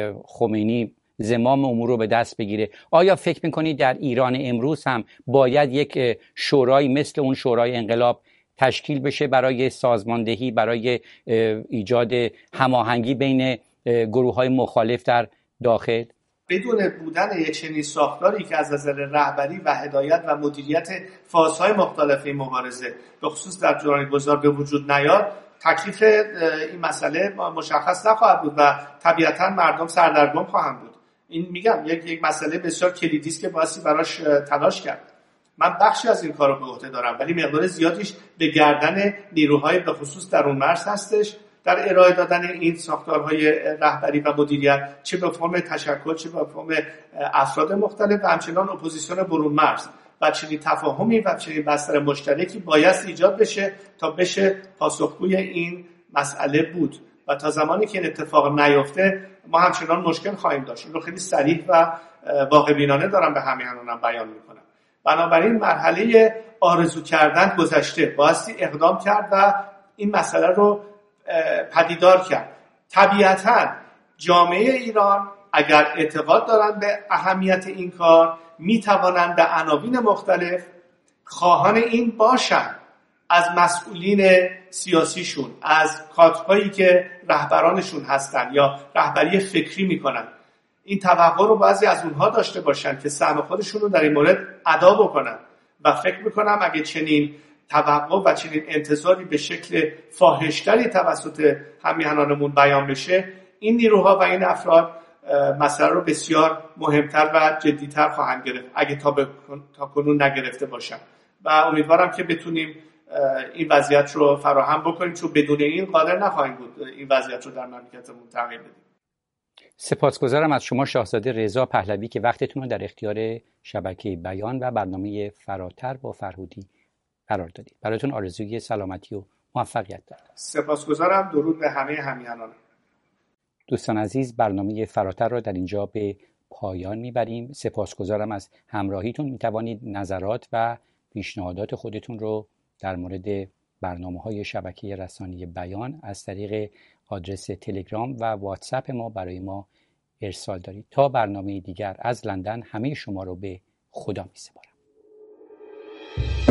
خمینی زمام امور رو به دست بگیره. آیا فکر میکنید در ایران امروز هم باید یک شورای مثل اون شورای انقلاب تشکیل بشه برای سازماندهی، برای ایجاد هماهنگی بین گروه‌های مخالف در داخل؟ بدون بودن یک چنین ساختاری که از نظر رهبری و هدایت و مدیریت فازهای مختلف این مبارزه به خصوص در دوران گذار به وجود نیاد، تکلیف این مسئله مشخص نخواهد بود و طبیعتا مردم سردرگم خواهند بود. این میگم یک مسئله بسیار کلیدی است که بایستی براش تلاش کرد. من بخشی از این کارو به عهده دارم ولی مقدار زیادیش به گردن نیروهای به خصوص درون مرز هستش در ارائه دادن این ساختارهای رهبری و مدیریت، چه به فرم تشکل چه به فرم افراد مختلف و همچنان اپوزیسیون برون مرز و چنین تفاهمی و چنین بستر مشترکی باید ایجاد بشه تا بشه پاسخگوی این مسئله بود و تا زمانی که این اتفاق نیفته ما همچنان مشکل خواهیم داشت. این رو خیلی صریح و واقع بینانه دارم به همیهنانم بیان میکنم. بنابراین مرحله آرزو کردن گذشته، بایستی اقدام کرد و این مسئله رو پدیدار کرد. طبیعتاً جامعه ایران اگر اعتقاد دارند به اهمیت این کار میتوانند به عناوین مختلف خواهان این باشند، از مسئولین سیاسیشون، از کادرهایی که رهبرانشون هستن یا رهبری فکری میکنن، این توقع رو بعضی از اونها داشته باشن که سهم خودشون رو در این مورد ادا بکنن و فکر میکنم اگه چنین توقع و چنین انتظاری به شکل فاحش‌تری توسط همیهنانمون بیان بشه، این نیروها و این افراد مسئله رو بسیار مهمتر و جدیتر خواهند گرفت اگه تا کنون نگرفته باشن و امیدوارم که بتونیم این وضعیت رو فراهم بکنیم، چون بدون این قادر نخواهیم بود این وضعیت رو در مملکتمون تغییر بدیم. سپاسگزارم از شما شاهزاده رضا پهلوی که وقتتون رو در اختیار شبکه بیان و برنامه فراتر با فرهودی قرار دادید. براتون آرزوی سلامتی و موفقیت دارم. سپاسگزارم. درود به همه همیهنان. دوستان عزیز، برنامه فراتر را در اینجا به پایان میبریم. سپاسگزارم از همراهیتون. میتوانید نظرات و پیشنهادات خودتون رو در مورد برنامه‌های شبکه رسانه‌ای بیان از طریق آدرس تلگرام و واتساپ ما برای ما ارسال دارید. تا برنامه دیگر از لندن همه شما رو به خدا می‌سپارم.